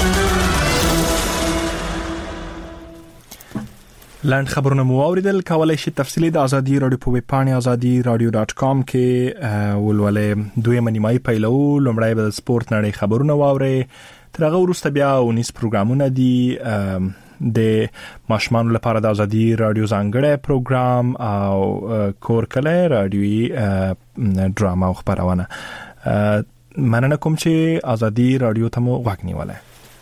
لاند خبرونه مو اوریدل. کولای شئ تفصیلی د ازادي رادیو په ویب پاڼه ازادي رادیو ډاټ کام کې ولولې. دوی منیمای پیلو لومړی به سپورت نړۍ خبرونه واوري. تر هغه وروسته بیا ونیس پروګرامونه دي د ماشومانو لپاره د ازادي رادیو ځانګړی پروګرام او کور کله رادیوي ډراما او خبرونه. مننه کوم چې ازادي رادیو ته مو غوږ نیولای.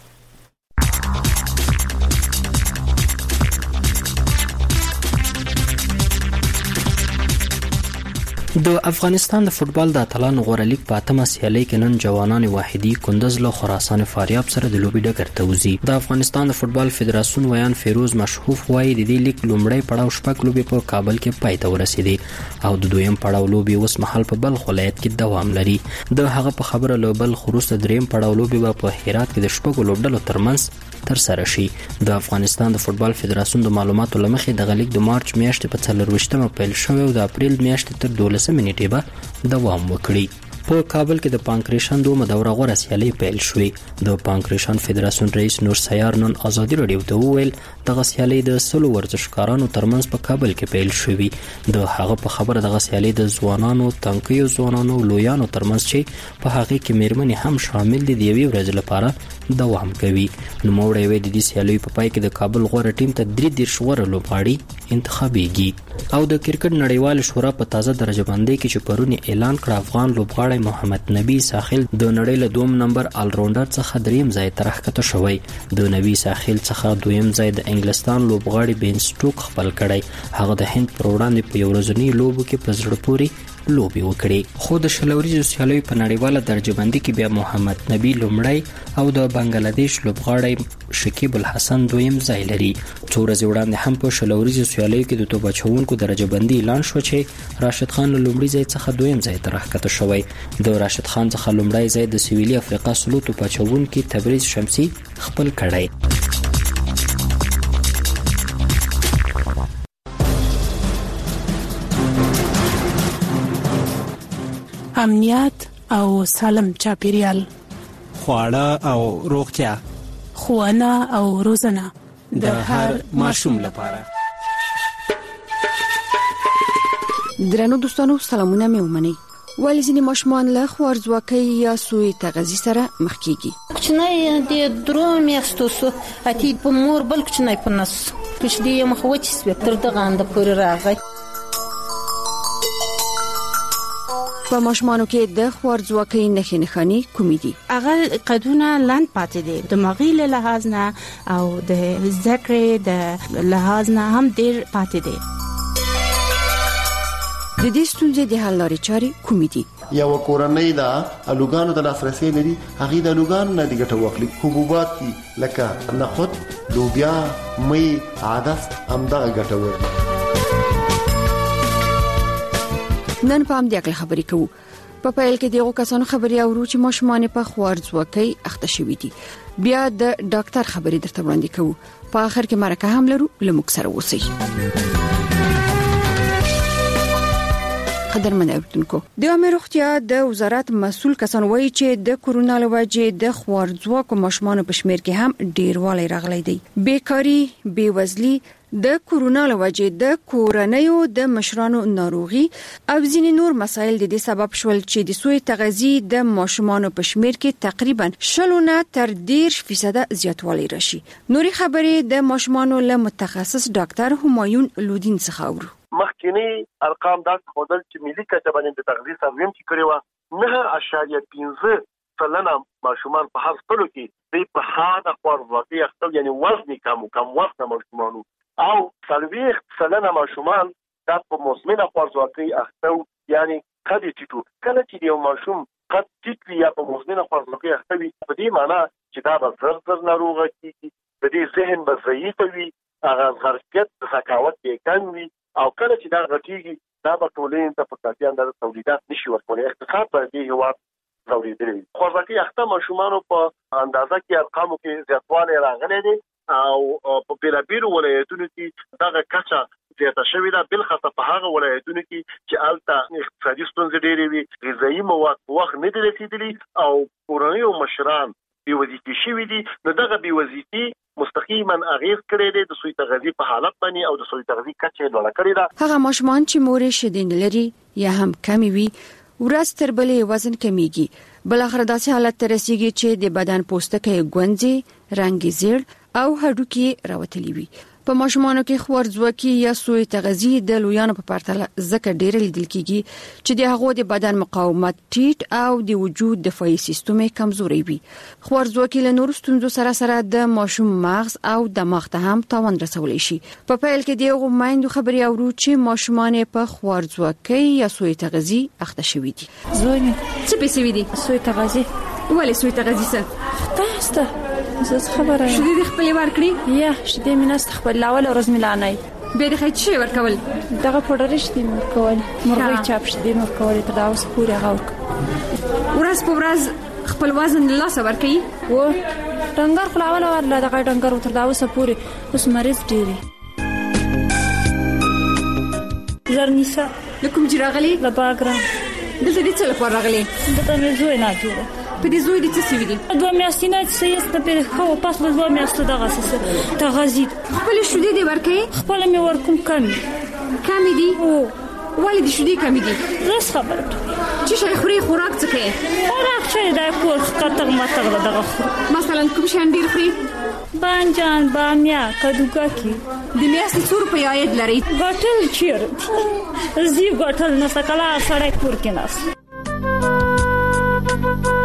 د افغانستان د فوتبال د اتلانو غوره لیګ په اتمه سیالۍ کې نن جوانان واحدي کندز له خراسان فاریاب سره د لوبي ډګر ته وځي. د افغانستان د فوتبال فدراسیون ویان فیروز مشحوف وایي د دې لیګ لومړی پړاو شپږ لوبي په کابل کې پای ته ورسېدي او د دویم پړاو لوبي اوس مهال په بلخ ولایت کې دوام لري. د هغه په خبره له بلخ وروسته دریم پړاو لوبي په هرات کې د شپږو لوبډلو ترمنځ تر سره شي. د افغانستان د فوتبال فدراسیون د معلوماتو لمخې د غلیګ د مارچ میاشتې په څلرویشتمه پیل شوی او د اپریل میاشتې تر دولسمې نیټې به دوام وکړي. په کابل کې د پانکریشن دومره دوره غوره سیالي پیل شوې. د پانکریشن فدراسیون رئیس نور سیار نن ازادي رادیو ته وویل دغه سیالي د سلو ورزشکارانو ترمنځ په کابل کې پیل شوې. د هغه په خبره دغه سیالي د ځوانانو، تنکیو ځوانانو، لویانو ترمنځ چې په هغه کې میرمنې هم شامل دي د یوې ورځې لپاره دوام کوي. نوموړی وایي د دې سیالي په پای کې د کابل غوره ټیم ته درې دېرش غوره لوبغاړي انتخابیږي. او د کرکټ نړیوال شورا په تازه درجه بندۍ کې چې پرونی اعلان کړ افغان لوبغاړی محمد نبی ساحل د نړۍ له دوم نمبر آلراونډر څخه دریم ځای ته راښکته شوی. د نبی ساحل څخه دویم ځای د انګلستان لوبغاړي بین سټوک خپل کړی. هغه د هند پر وړاندې په یو ورځني لوبو کې په زړه پورې لوبي وکړي. خو د شلوريزو سیالیو په نړیواله درجه بندي کې بیا محمد نبی لومړی او د بنگلاديش لوبغاړی شکیب الحسن دویم ځای لري. څو ورځې وړاندې هم په شلوريزو سیالیو کې د توپ اچوونکو درجه بندي اعلان شو چې راشد خان له لومړي ځای څخه دویم ځای ته راښکته شوی. د راشد خان څخه لومړی ځای د سویلي افریقا سلو توپ اچوونکي تبریز شمسي خپل کړی. امنیت او سالم چاپیریال، خواړه او روغتیا، ښوونه او روزنه د هر ماشوم لپاره. درنو دوستانو سلامونه مې ومنئ. ولې ځینې ماشومان له خوارځواکۍ یا سوء تغذیې سره مخ کیږي؟ کوچنی د درو میاشتو سو اتی په مور بل کوچنی په نس کوچنی مخ وچ سو تر دغه اند پورې راغی. په ماشومانو کې د خوارځواکۍ نښې نښانې کومې دي؟ هغه قدونه لاند پاتې دي، دماغي له لحاظ نه او د ذکر د لحاظ نه هم ډیر پاتې دي. د دې ستونزې د حل لارې چارې کومې دي؟ یو کورنۍ دا الوګانو د لاسرسي لري، هغه د الوګانو نه د ګټه واخلي. حبوبات دي لکه نخود، لوبیا، مې، عدس همدغه ګټه ورکړي. نن په همدې اړه خبرې کوو. په پیل کې دغه کسانو خبرې اورو چې ماشومان په خوارځواکۍ اخته شوي دي. بیا د ډاکټر خبرې درته وړاندې کوو. په اخر کې مرکه هم لرو، لموږ سره اوسئ. قدرمن اوریدونکو، د عامه روغتیا د وزارت مسؤل کسان وایي چې د کورونا له وجې د خوارځواکو ماشومان په شمیر کې هم ډیروالی راغلی دی. بیکاری، بیوزلی د کورونا له وجې د کورنیو د مشرانو ناروغي او ځینې نور مسایل د دې سبب شول چې د سوء تغذیې د ماشومانو په شمیر کې تقریبا شلونه تر ډیر فیصد زیاتوالی راشي. نوري خبرې د ماشومانو له متخصص ډاکټر همایون لودین څخه اورو. مخکینی ارقام دا خودل چې ملي کچه باندې د تغذیه سرویم چې کړی و نه اشاریه پنځه سلنه ماشومان په هر ټولو کې د په حاده خوارځواکۍ اخته، یعنی وزن کم کم وزن ماشومان او څلوېښت سلنه ماشومان دا په مزمنه خوارځواکۍ اخته، یعنی قد ټیټو. کله چې یو ماشوم قد ټیټ وي یا په مزمنه خوارځواکۍ اخته وي، په دې معنی چې دا به زر زر ناروغه کیږي، د دې ذهن به ضعیف وي، هغه ظرفیت د ذکاوت یې کم وي، او کله چې دا غټیږي دا به ټولنې ته په کافي اندازه تولیدات نشي ورکولی. اقتصاد په دې هیواد ځورېدلی وي. خوارځواکۍ اخته ماشومانو په اندازه کې ارقامو کې زیاتوالی راغلی دی او په بېلابېلو ولایتونو کې دغه کچه زیاته شوې ده، بالخصوص په هغه ولایتونو کې چې هلته اقتصادي ستونزې ډېرې وي، غذایي مواد په وخت نه دي رسېدلي او کورنیو مشران بېوظیفې شوي دي. نو دغه بېوظیفي مستقیما اغیز کړی دی د سوء تغذیې په حالت باندې او د سوء تغذیې کچه یې لوړه کړې ده. هغه ماشومان چې مورې شیدې لري یا هم کمی وي، ورځ تر بلې وزن کمیږي. بل اخر داسې حالت ته رسیږي چې د بدن پوستکی ګونځي، رنګ زیړ او هډوکي راوتلي وي. په ماشومانو کې خوارځواکۍ یا سوء تغذیې د لویانو په پرتله ځکه ډېر لیدل کیږي چې د هغو د بدن مقاومت ټیټ او د وجود دفاعي سیستم کمزوري وي. خوارځواکۍ له نورو ستونزو سره سره د ماشوم مغز او دماغ ته هم تاوان رسولی شي. په پیل کې دغه مایندو خبرې اورو چې ماشومان په خوارځواکۍ یا سوء تغذیې اخته شوي دي. زوی څه پېښوي دي؟ سوء تغذیې. ولې سوء تغذیې څه؟ تاسو زه خبره یم. شدې خپل ورکړي یا شدې میناست خپل لاول ورځ ملانای به د خې چی ورکول دغه پډر شدې ورکول مرغۍ چاپ شدې ورکول تر دا اوس پورې غوړک ورځ په ورځ خپل وزن لاس ورکړي و ډنګر خلاول ورله دغه ډنګر تر دا اوس پورې اوس مریض ډیری. زرنیسا لکم جراغلی لا باګرام دلته دې څه لپاره راغلي؟ دته مې زوی نه جوړه. په دې زوی دې څه سوي دي؟ دوه میاشتې نه چې یې ست په خو پاس له دوه میاشتو دغه څه تغذیه خپل شودې دې ورکې؟ خپل مې ورکوم کم کم دي. او ولې دې شودې کم دي؟ زه خبره چې شي خوري خوراک څه کوي؟ خوراک چې دا کور خطر ماته دغه خور مثلا کوم شان ډیر خوري؟ بانجان، بامیا، کدوګاکی. د میاشتې څو روپۍ عاید لري؟ ګټل چیرته زی ګټل نه سکلا سړی کور کې ناس.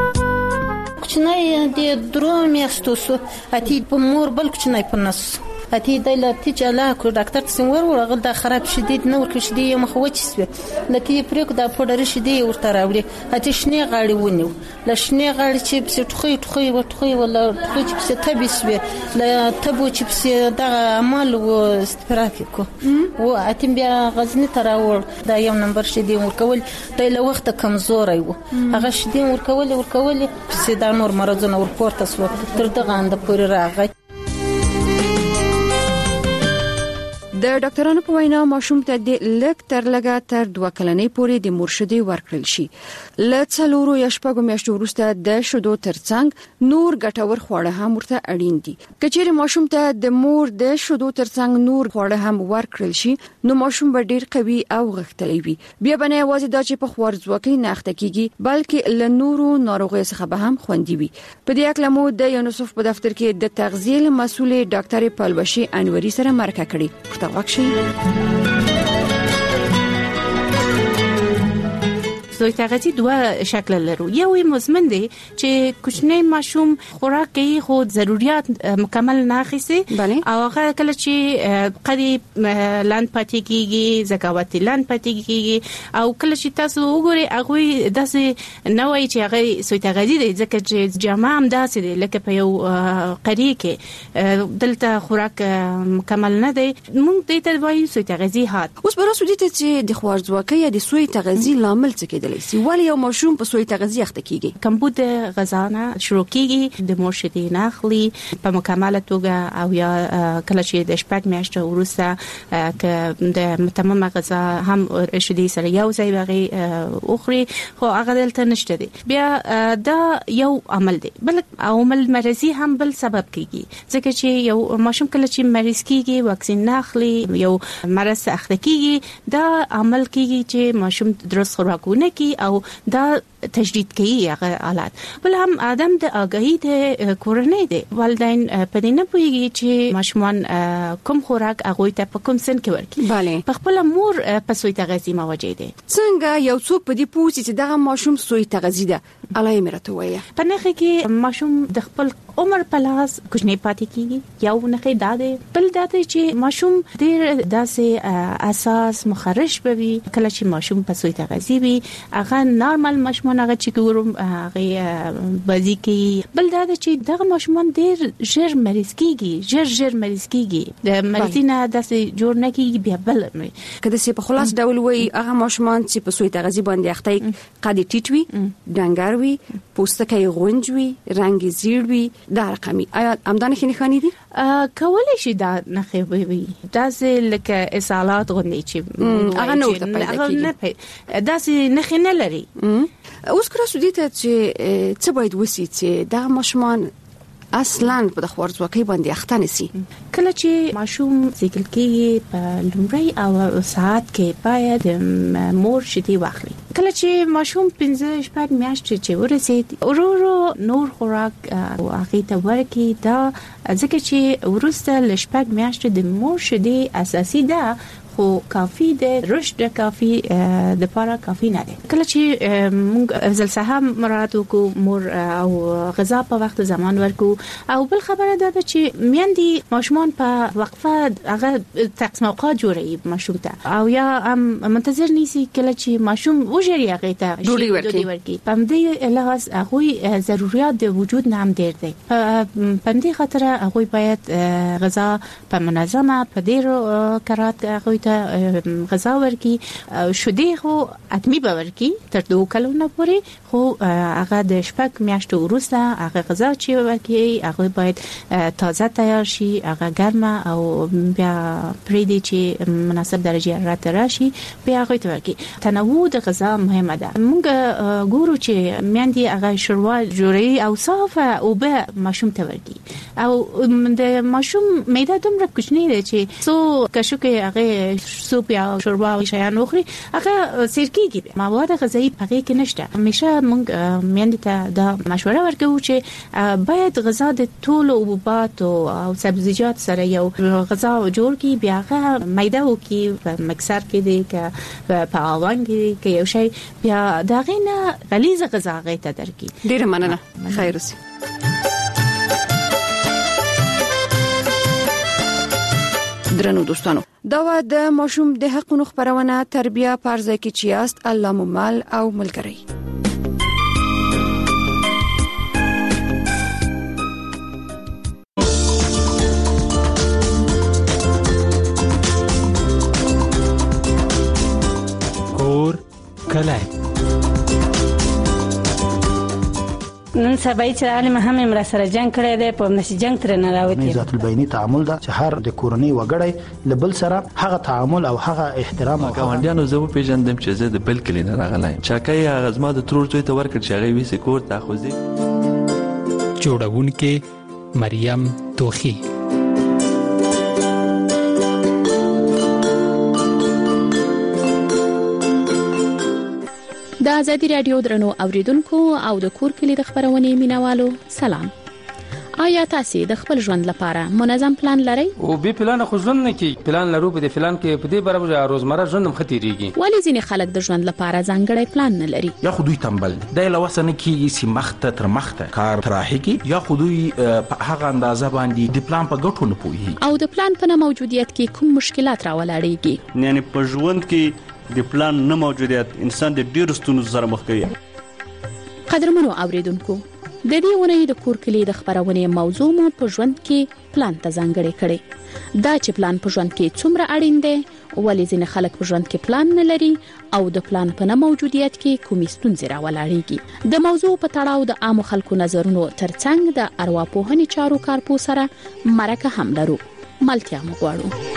کوچنی د درو میاشتو سو اتی په مور بل کوچنی په نس اتی د لتی چلا کو ډاکټر څنګه ورغل دا خراب شدید نو ورکه شدید مخ وچسوي لکه پرې کو دا پودر شدید ورته راوړي اتی شنه غاړي ونیو لشنه غاړي چې په ټخوي ټخوي وټخوي ولا ټخوي چې په تبسوي لا تبو چې په دا عمل او استفراکی کو او اتم بیا غزنی تراور دا یو نمبر شدید ورکول د له وخت کمزور ایو هغه شدید ورکول ورکول چې دا نور مرزونه ورپورته سو تر دغه اند پورې راغی. د ډاکټرانو په وینا ماشوم ته د لک تر لګا تر دوه کلنې پورې د مرشدي ورکړل شي. لڅلورو یا شپږو میاشتو وروسته د شودو ترڅنګ نور ګټور خواړه هم ورته اړین دي. کچېره ماشوم ته د مور د شودو ترڅنګ نور خواړه هم ورکړل شي نو ماشوم به ډیر قوي او غښتلی وي. بیا به نه یوازې دا چې په خوارځواکۍ نه اخته کیږي بلکې له نورو ناروغیو څخه به هم خوندي وي. په دې اړه مو د یونیسف په دفتر کې د تغذیه مسؤل ډاکټر پلوشي انوري سره مرکه کړې. واکشي زوی تغذیه دوه شکل لرو. یو مزمن دی چې کوچنی ماشوم خوراک کوي خو ضرورت مکمل نه اخیسي او هغه کله چې قدی لاند پاتې کیږي زکاوت لاند پاتې کیږي او کله چې تاسو وګورئ هغه داسې نه وایي چې هغه زوی تغذیه دی ځکه چې جامه هم داسې دی لکه په یو قریه کې دلته خوراک مکمل نه دی. موږ دې ته وایو زوی تغذیه هات. اوس به راسو دي چې د خوارځواکۍ یا د سوی تغذیه لامل څه سی ولی یو ماشوم په سوی تغذیه اخته کیږي. کمبود غذا نه شروع کیږي د مور شیدې نه اخلي په مکمله توګه او یا کله چې د شپږ میاشتو وروسته ک د متممه غذا هم شیدې سره یو ځای وغي اخري خو هغه دلته نشته دي. بیا دا یو عمل دی بل عمل مرضی هم بل سبب کیږي ځکه چې یو ماشوم کله چې مریض کیږي واکسین نه اخلي یو مرض اخته کیږي دا عمل کیږي چې ماشوم درست خوراکونه کی او دا تجدید کوي هغه حالات. بل هم ادم د اگاهی د کورنۍ دی والدین په دې نه پوهیږي چې ماشومان کوم خوراک هغه ته په کوم سن کې ورکړي. bale په خپل مور په سوی تغذیه موجه دي. څنګه یو څوک په دې پوښتنه چې دغه ماشوم سوی تغذیه ده علای مرته وایي په نخې کې ماشوم د خپل عمر په لاس کوچنی پاتې کیږي یو نخې داده بل داده چې ماشوم ډیر داسې اساس مخرش بوي کله چې ماشوم په سوی تغذیه وي هغه نارمل ماشوم هغه چې ګورم هغه بازی کې بل دا چې دغه ماشومان ډیر ژر مریض کیږي ژر ژر مریض کیږي د مریضینه داسې جوړ نه کیږي بیا بل کله چې په خلاص ډول وي هغه ماشومان چې په سوی تغذیه باندې اخته قد ټیټ وي ډنګر وي پوستکی غونج وي رنگ زیړ وي دا رقمي آیا امدانه خني خاني دي کولای شي دا نه وي داسې لکه اسالات غونډي چې هغه نو ته پیدا کیږي داسې نه خنه لري. اوس کرا سودی ته چې څه باید وسی چې دا ماشومان اصلا په د خوارځواکۍ باندې اخته نسی. کله چې ماشوم سیکل کېږي په لومړی او ساعت کې باید مور شیدې واخلي. کله چې ماشوم پنځه شپږ میاشتې چې ورسید ورو نور خوراک او هغه ته ورکی دا ځکه چې ورسته لشپږ میاشتې د مور شیدې اساسي ده خو کافی ده رشد کافی د لپاره کافی نه ده. کله چې موږ افضل صاحب مراد وکړو مور او غذا په وخت زمان ورکو او بل خبره ده چې میاندې ماشومان په وقفه هغه تقسیم اوقات جوړي ماشوم ته او یا هم منتظر نیسی کله چې ماشوم وژري هغه ته ډوډۍ ورکي په دې لحاظ هغه ضرورت د وجود نام ډیر دي په دې خاطر هغه باید غذا په منظمه په ډیرو کرات هغه غذا ورکی شودې خو اتمی باور کی تر دوه کلونو پورې خو هغه د شپږ میاشتو وروسته هغه غذا چې ورکی هغه باید تازه تیار شي هغه ګرمه او بیا پرې چې مناسب درجه حرارت راشي بیا هغه ته ورکی. تنوع د غذا مهمه ده. موږ ګورو چې میاندې هغه شوروا جوړي او صافه او به ماشوم ته ورکی او د ماشوم معده دومره کوچنی ده چې سو کښو کې هغه سوپ یا شوربا او شیان وخوري هغه سرکیږي مواد غذایی پکې کې نشته. همیشه موږ میندې ته دا مشوره ورکوو چې باید غذا د ټول حبوبات او سبزیجات سره یو غذا جوړ کی بیا هغه میده وکي په مکسر کې دی که په اوون کې کې یو شی بیا دا غینه غلیظ غذا غیته درکې. ډیره مننه خیر اوسې. درنو دوستانو دا و د ماشوم د حقونو خبرونه تربیه پرځای کې چیاست الله ممال او ملګری. کور کله نن سبا چې عالم هم امر سره جنگ کړی دی په نشي جنگ تر نه راوتی. ذات البینی تعامل دا چې هر د کورنۍ وګړی لبل سره هغه تعامل او هغه احترام او ګاونډیانو زه په پیژندم چې زه د بل کلی نه راغلایم. چاکای هغه زما د ترور زوی ته ورکړ چې هغه وی سکور تاخذي. جوړونکې مریم توخی. د ازادي رادیو درنو اوریدونکو او د کور کلی د خبرونې مینوالو سلام. آیا تاسو د خپل ژوند لپاره منظم پلان لرئ؟ او به پلان خو ژوند نه کی پلان لرو په دې پلان کې په دې برابر روزمره ژوند مختيريږي. ولی ځینې خلک د ژوند لپاره ځانګړی پلان نه لري؟ یا خو دوی تنبل دی له وسنه کې سی مخته تر مخته کار تراحقي یا خو دوی په هغه اندازه باندې د پلان په ګټو نه پوهي او د پلان په موجودیت کې کوم مشکلات راولاړيږي. یعنی په ژوند کې د پلان نه موجودیت انسان د ډیر ستونزو سره مخ کوي. قدرمنو اوریدونکو د دې ونې د کور کلی د خبرونې موضوع مو په ژوند کې پلان ته ځانګړی کړي. دا چې پلان په ژوند کې څومره اړین دی، ولې ځینې خلک په ژوند کې پلان نه لري او د پلان په نه موجودیت کې کومې ستونزې راولاړيږي. د موضوع په تړاو د عامو خلکو نظرونو ترڅنګ د ارواپوهنې چارو کارپو سره مرکه هم لرو. ملتیا مو غواړو.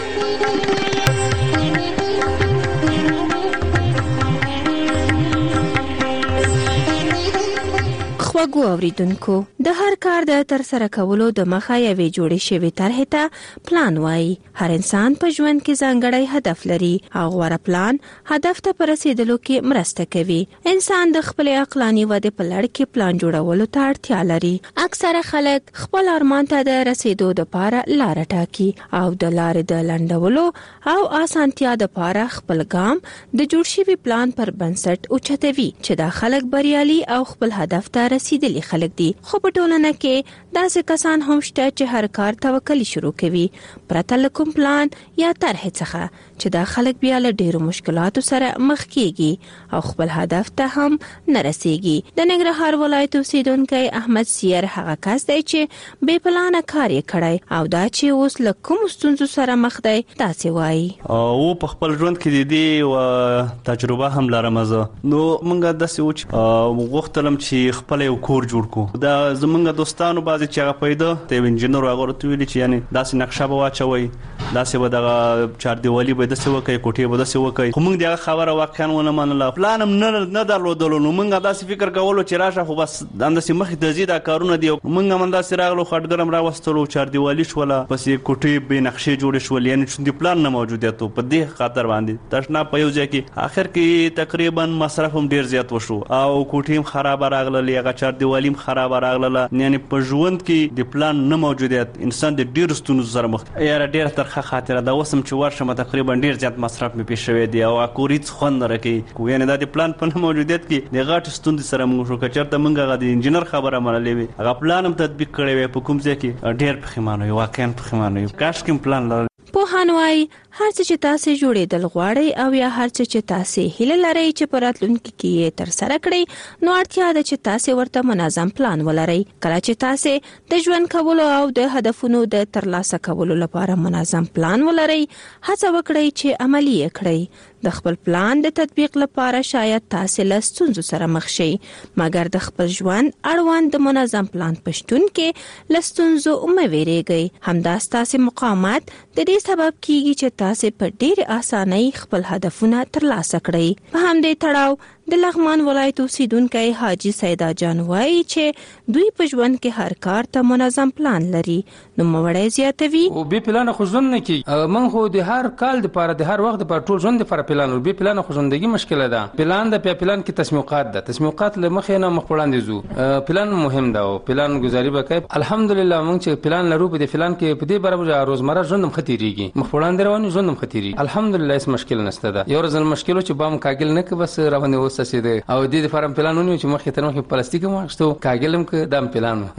وګو اوریدونکو د هر کار د تر سره کولو د مخه یوې جوړې شوی طرح ته پلان وایي. هر انسان په ژوند کې ځانګړی هدف لري او غوړه پلان هدف ته رسیدلو کې مرسته کوي. انسان د خپل عقلاني ودې په لړ کې پلان جوړولو ته اړتیا لري. اکثره خلک خپل ارمان ته د رسیدو لپاره لار ټاکي او د لارې د لنډولو او اسانتیا لپاره خپل ګام د جوړ شوی پلان پر بنسټ اوچتوي چې دا خلک بریالي او خپل هدف ته رسیدلي خلک دي. خو په ټولنه کې داسې کسان هم شته چې هر کار توکلی شروع کوي پرته له کوم پلان یا طرح څخه چې دا خلک بیا له ډیرو مشکلاتو سره مخ کیږي او خپل هدف ته هم نه رسیږي. د ننګرهار ولایت اوسیدونکي احمد سیر هغه کس دی چې بې پلانه کار یې کړی او دا چې اوس له کوم ستونزو سره مخ دی تاسو وایي. او په خپل ژوند کې دي او تجربه هم لرم زه. نو مونږ داسې و چې وغوښتلم چې خپل یو کور جوړ کو. دا زمونږ دوستانو بعضی چې هغه پیدا ته انجینر هغه ورته ویلي چې یعنی داسې نقشه به واچوي، داسې به دغه چار دیوالي به داسې وکړي، کوټې به داسې وکړي. خو موږ دغه خبره واقعا ونه منله. پلان هم نه نه درلودلو. نو موږ داسې فکر کولو چې راشه خو بس انداسې مخې ته ځي دا کارونه دي. موږ هم داسې راغلو خټګرم راوستلو، چار دیوالي شوله، پسې کوټې به نقشې جوړې شولې. یعنی چې د پلان نه موجودیت په دې خاطر باندې تشنا په یو ځای کې اخر کې تقریبا مصرف هم ډیر زیات وشو او کوټې هم خراب راغله، هغه چار دیوالي هم خراب راغله. یعنی په ژوند کې د پلان نه موجودیت انسان د ډیر ستونزو سره مخ دی. یاره ډیر ترخه خاطره دا وسم چې ورشم تقریبا ډیر زیات مصرف مې پیښ شوی دی او اکوریت خوند راکې. یعنی دا د پلان په نه موجودیت کې د غاټ ستونزې سره موږ شو کچرته موږ غا د انجینر خبره منلې وي، هغه پلان هم تطبیق کړی وي په کوم ځای کې ډیر پخمانه یو واقعا پخمانه یو کاش کوم پلان لري. په هنوای هر څه چې تاسو جوړېدل غواړئ او یا هر څه چې تاسو هیله لرئ چې په راتلونکي کې تر سره کړئ، نو اړتیا ده چې تاسو ورته منظم پلان ولرئ. کله چې تاسو د ژوند کولو او د هدفونو د ترلاسه کولو لپاره منظم پلان ولرئ، هڅه وکړئ چې عملي یې کړئ. د خپل پلان د تطبیق لپاره شاید تاسو له ستونزو سره مخ شئ، مګر د خپل ژوند اړوند د منظم پلان پښتون کې له ستونزو مه ویریږئ. همدا ستاسو مقاومت د دې سبب کیږي چې تاسو په ډېر اسانۍ خپل هدفونه ترلاسه کړئ. په همدې تړاو د لغمان ولایت اوسیدونکي حاجی سیدا جان وایي چې دوی په ژوند کې هر کار ته منظم پلان لري. نو موړی زیاتوي او به پلان خو ژوند نه کی. من خو د هر کال لپاره د هر وخت لپاره ټول ژوند لپاره پلان ور به پلان خو ژوندۍ مشکله ده. پلان د په پلان کې تسمیقات ده، تسمیقات له مخې نه مخ وړاندې زو. پلان مهم ده او پلان گزاري وکړي. الحمدلله موږ چې پلان لرو په دې پلان کې په دې برابر روزمره ژوند مختيريږي، مخ وړاندې روان ژوند مختيريږي. الحمدلله هیڅ مشکل نشته ده. یو ورځ مشکل چې بام کاګل نه ک بس روانه وسه سي ده او د دې فارم پلانونه چې مخې ته نو پلاستیک مو واخستو کاګلم ک دام پلان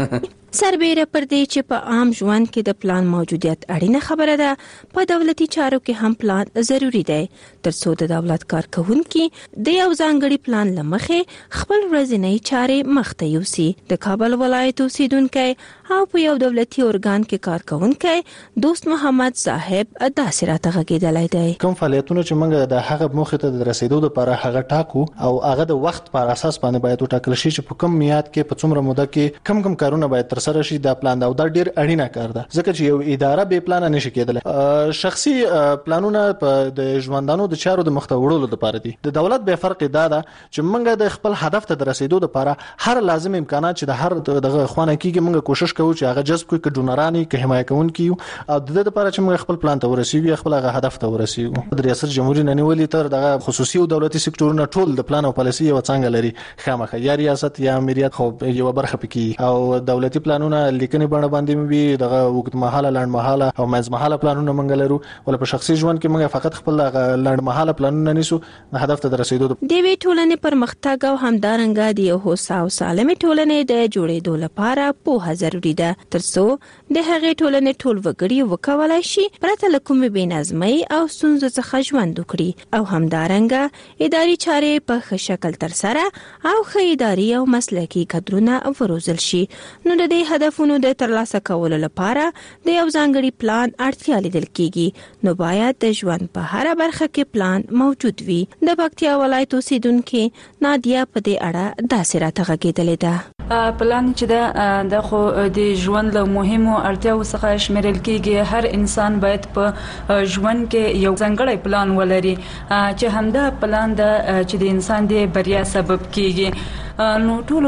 سربېره پر دې چې په عام ژوند کې د پلان موجودیت اړینه خبره ده، په دولتي چارو کې هم پلان ضروری دی ترڅو د دولت کارکونکي د یو ځانګړي پلان لمخې خپل ورځنی چارې مخته یوسي. د کابل ولایت اوسیدونکی او په یو دولتي ارګان کې کارکونکی دوست محمد صاحب داسې راته غږېدلی دی. کوم فعالیتونه چې موږ د هغه موخې ته د رسیدو لپاره هغه ټاکو او هغه د وخت پر اساس باندې باید وټاکل شي چې په کوم میاد کې په څومره موده کې کم کم کارونه باید ترسره شي. دا پلان دا او دا ډیر اړینه کار ده ځکه چې یو اداره به پلان نشي کېدلی. شخصي پلانونه په د ژوندانو د چارو د مخته وړلو لپاره دي. د دولت به فرق دا ده چې موږ د خپل هدف ته د رسیدو لپاره هر لازم امکانات چې د هر دغه خوانه کېږي موږ کوشش کوو چې هغه جذب کړو، که ډونرانی که حمایت کوونکي او د دې لپاره چې موږ خپل پلان ته ورسیږو، خپل هغه هدف ته ورسیږو. د ریاست جمهوریت ننولې تر دغه خصوصي او دولتي سکتورونه ټول د پلان او پالیسي یو څنګه لري، خامخا یا ریاست یا امریت خو یو برخه پکې او دولتي پلانونه لیکنې باندې باندې وي دغه وخت مهاله لاند مهاله او منځ مهاله پلانونه موږ لرو، ول په شخصي ژوند کې موږ فقط خپل لاند مهاله پلانونه نیسو د هدف ته رسیدو. د وی ټولنې پرمختګ او همدارنګه د یو هوسا او سالمه ټولنې د جوړېدو لپاره پوهه ضروری ده ترڅو د هغې ټولنې ټول وګړي وکولای شي پرته له کومې بېنظمۍ او ستونزو څخه ژوند وکړي او همدارنګه اداري چارې په ښه شکل ترسره او ښه اداري او مسلکي کادرونه وروزل شي. نو د دې هدفونو د ترلاسه کولو لپاره د یو ځانګړي پلان اړتیا لیدل کیږي. نو باید د ژوند په هر برخه کې پلان موجود وي. د پکتیا ولایت اوسیدونکو نادیا په دې اړه داسې راته غږېدلې ده. پلان چې دا د خو د ژوند له مهمو اړتیاو څخه شمیرل کیږي. هر انسان باید په ژوند کې یو ځانګړی پلان ولري چې همدا پلان د چې د انسان د بریا سبب کیږي. نو ټول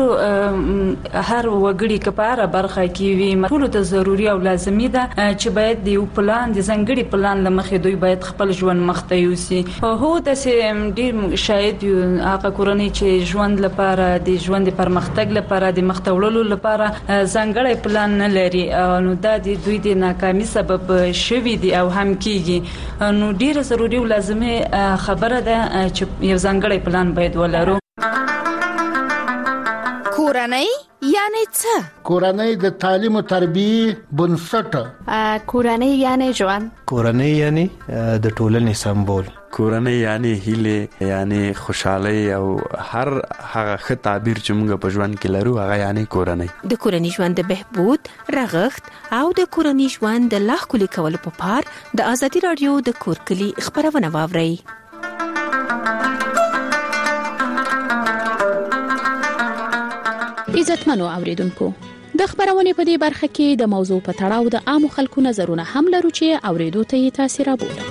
هر وګړي کپاره برخه کې وي، ټول ته ضروری او لازمي ده چې باید د یو پلان د ځانګړي پلان لمخې دوی باید خپل ژوند مخته یوسي. هو تاسو ډیر شاید هغه کورنۍ چې ژوند لپاره د ژوند پرمختګ لپاره د مخته وړلو لپاره ځانګړی پلان نه لري، نو دا د دوی د ناکامي سبب شوي دي او هم کیږي. نو ډیر ضروری او لازمي خبره ده چې یو ځانګړی پلان باید ولرو. کورنۍ یعنی څه؟ کورنۍ د تعلیم او تربیه بنسټ. کورنۍ یعنی ژوند. کورنۍ یعنی د ټولنې سمبول. کورنۍ یعنی هیله یعنی خوشحالي او هر هغه ښه تعبیر چې موږ په ژوند کې لرو هغه یعنی کورنۍ. د کورنۍ ژوند د بهبود، رغښت او د کورنۍ ژوند د لا ښکلي کولو په پار د ازادي رادیو د کور کلی خبرونه واورئ. عزتمنو اوریدونکو، د خبرونه په دې برخه کې د موضوع په تړاو د عام خلکو نظرونه هم لرو چې اوریدو ته یې تاثیر راوړي.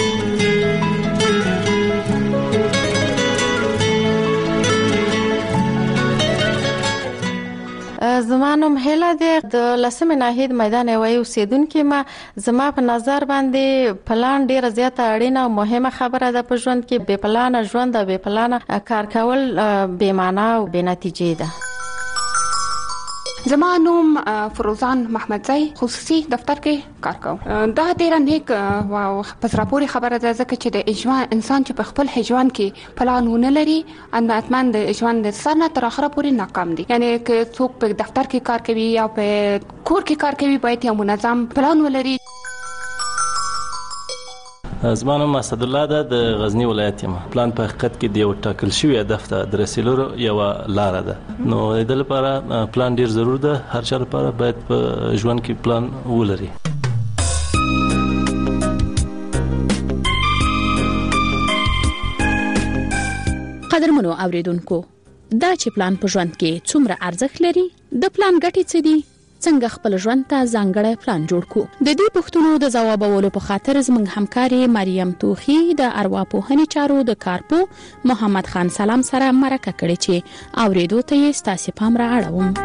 زمانم هله د لسمه ناهید میدان وای اوسیدونکو ما زما په نظر باندې پلان ډیره زیاته اړینه او مهمه خبره ده په ژوند کې. بې پلان ژوند او بې پلان کار کول بې معنا او بې نتیجې ده. زما نوم فروزان محمدزی، خصوصي دفتر کې کار کوم. دا ډیره نیک او پزراپوري خبره ده ځکه چې د ژوند انسان چې په خپل ژوند کې پلان ونه لري انداتمن د ژوند د سر نه تر اخره پورې ناکام دي. یعنی که څوک په دفتر کې کار کوي یا په کور کې کار کوي باید یو منظم پلان ولري. زما نوم اسد الله ده، د غزنی ولایت یم. پلان په حقیقت کې د یو ټاکل شوی هدف ته د رسیدلو یو لار ده. نو د لپاره پلان ډیر ضرور ده. هر چا لپاره باید په ژوند کې پلان ولري. قدرمنو اوریدونکو، دا چې پلان په ژوند کې څومره ارزښت لري، د پلان ګټې څه دي، څنګه خپل ژوند ته ځانګړی پلان جوړ کړو. د دې پوښتنو د ځوابولو په خاطر زموږ همکاري مریم توخی د ارواپوهنې چارو د کارپو محمد خان سلام سره مرکه کړې چې اوریدو ته یې ستاسو پام را اړوم.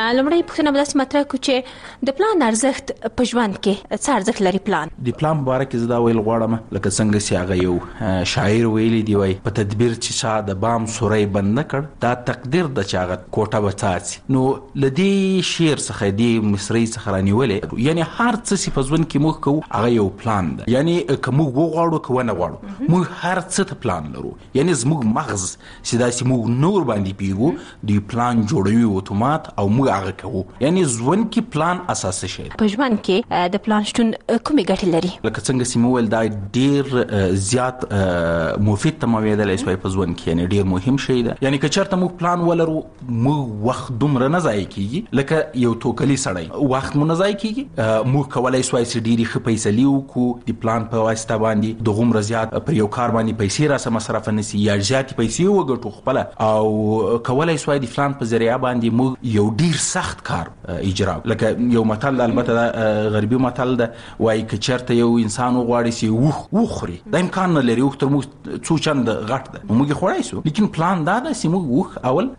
لمړی پوښتنه به داسې مطرح کړو چې د پلان ارزښت په ژوند کې څه ارزښت لري پلان د پلان مبارک زدا ویل غواړم لکه څنګه چې هغه یو شاعر ویلی دی وای په تدبیر چې شا د بام سوري بند کړ دا تقدیر د چاغت کوټه بچاڅ نو لدی شعر څخه دی مصری څخه رانیولې یعنی هر څه چې په ژوند کې موږ کوو هغه یو پلان دی یعنی کوم وغواړو کوو نه غواړو موږ هر څه ته پلان لرو یعنی زموږ مغز چې دا چې موږ نور باندې پیګو دی پلان جوړوي اتومات او موږ هغه کوو یعنی ژوند کې پلان اساسي شی په ژوند کې د پلان شتون کومې ګټې لري لکه څنګه چې مول دا ډیر زیات مفید تمویل لای سوی په ژوند کې یعنی ډیر مهم شی دی یعنی که چېرته موږ پلان ولرو موږ وخت دومره نه ضایع کیږي لکه یو توکلی سړی وخت مو نه ضایع کیږي موږ کولای سوای چې ډیری ښه پیسې لیو د پلان په واسطه باندې د غومره زیات پر یو کار باندې پیسې را سم مصرف نسی یا زیات پیسې وګټو خپل او کولای سوای د پلان په ذریعہ باندې موږ یو ډیر سخت کار اجرا لکه یو متل البته غربي متل ده وای که چېرته یو انسان وغواړي چې وخ وخوري دا امکان نه لري وخت موږ څو چند غټ ده موږ خوړای سو لیکن پلان دا ده چې موږ وخ اول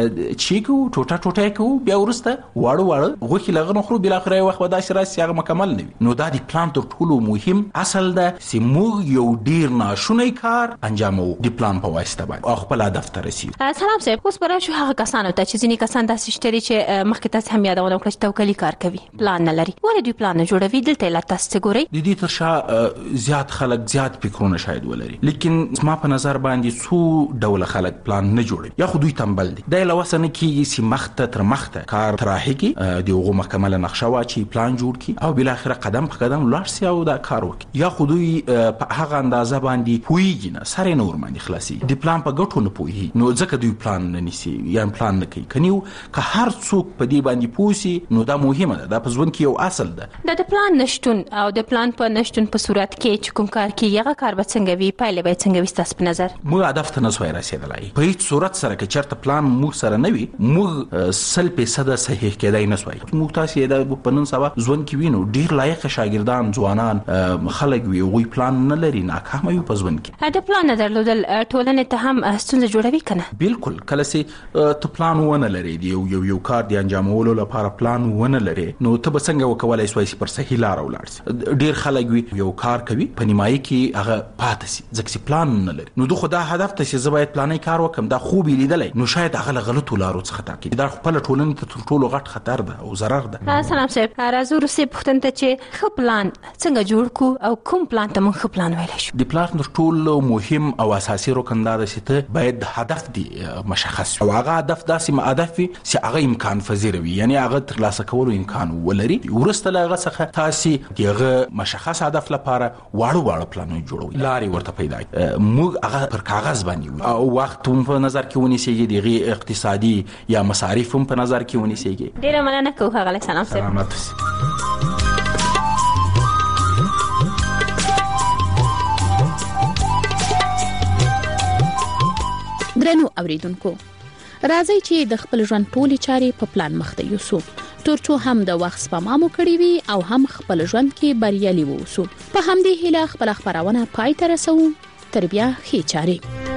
چیکو ټوټه ټوټه کو بیا ورسته واړو واړو غوخي لغنه خو بل اخر وخت ودا شرا سیاغه مکمل نه نو دا د پلان تر ټولو مهم اصل ده چې موږ یو ډیر ناشونی کار انجامو د پلان په واسطه باندې او خپل هدف ته رسیدو سلام صاحب اوس برا شو هغه کسانو ته چې ځینې کسان داسې شتري چې مخکې تاسو هم یادونه وکړه چې توکلی کار کوي پلان نه لري ولې دوی پلان نه جوړوي دلته لا تاسو ګورئ د دې تر شا زیات خلک زیات فکرونه شاید ولري لیکن ما په نظر باندې څو ډول خلک پلان نه جوړي یا خو دوی تنبل دي د لوسنه کې چې مخته تر مخته کار تراحقي دی هغه مکمل نقشه واچي پلان جوړ کی او بل اخر قدم په قدم لاړ سي او دا کار وکړي یا خو دوی په هغه اندازه باندې پويږي نه سره نور باندې خلاصي د پلان په ګټو نه پوي نو ځکه دوی پلان نه نيسي یا پلان نه کوي کنيو که هر څوک په دې باندې پوسي نو دا مهمه ده دا په ژوند کې یو اصل ده د پلان نشټون او د پلان په نشټون په صورت کې چې کوم کار کې یغه کار به څنګه وي پایله به څنګه وي تاسو په نظر موږ هدف ته نه سوي رسیدلای په هیڅ صورت سره کې چرته پلان موږ سره نه وي موږ سل په صد صحیح کېدای نه سوي موږ تاسو د پنن سبا ژوند کې وینو ډیر لایق شاګردان ځوانان خلک وي وی پلان نه لري ناکام وي په ژوند کې دا پلان نه درلودل ټولنه ته هم ستونزه جوړوي کنه بالکل کله چې ته پلان ونه لري دی یو یو کار دی انجامولو لپاره پلان ونه لري نو ته به څنګه وکولای شې پر صحیح لار ولاړ ډیر خلک وي یو کار کوي په نیمایي کې هغه پاتې سي ځکه چې پلان نه لري نو دوی خدای هدف ته چې زبایت پلانې کار وکم دا خوب لیدلای نو شاید هغه غلطو لارو څخه تاکي دا خپل ټولنه ته ټولو غټ خطر ده او ضرر ده سلام صاحب راځو روسي پښتون ته چې خو پلان څنګه جوړ کو او کوم پلان ته موږ پلان ویل شو د پلان تر ټولو مهم او اساسي رکن دا ده چې ته باید هدف دی مشخص او هغه هدف داسې هدف چې هغه امکان پذیر وي یعنی هغه تر لاسه کولو امکان ولري ورسته لاغه څخه تاسو دغه مشخص هدف لپاره واړو واړو پلانونه جوړوي لاري ورته پیدا موږ هغه پر کاغذ باندې او وخت هم په نظر کې ونیسي دغه اقتصادي یا مصارف هم په نظر کې ونیسي ډیره مننه کوم هغه سلام سلامت درنو اوریدونکو راځي چې د خپل ژوند ټولي چاري په پلان مخته یوسو ترڅو هم د وخت سپما مو کړی وي او هم خپل ژوند کې بریالي ووسو په همدې هیله خپل خبرونه پای ته رسو تر بیا ښه چاري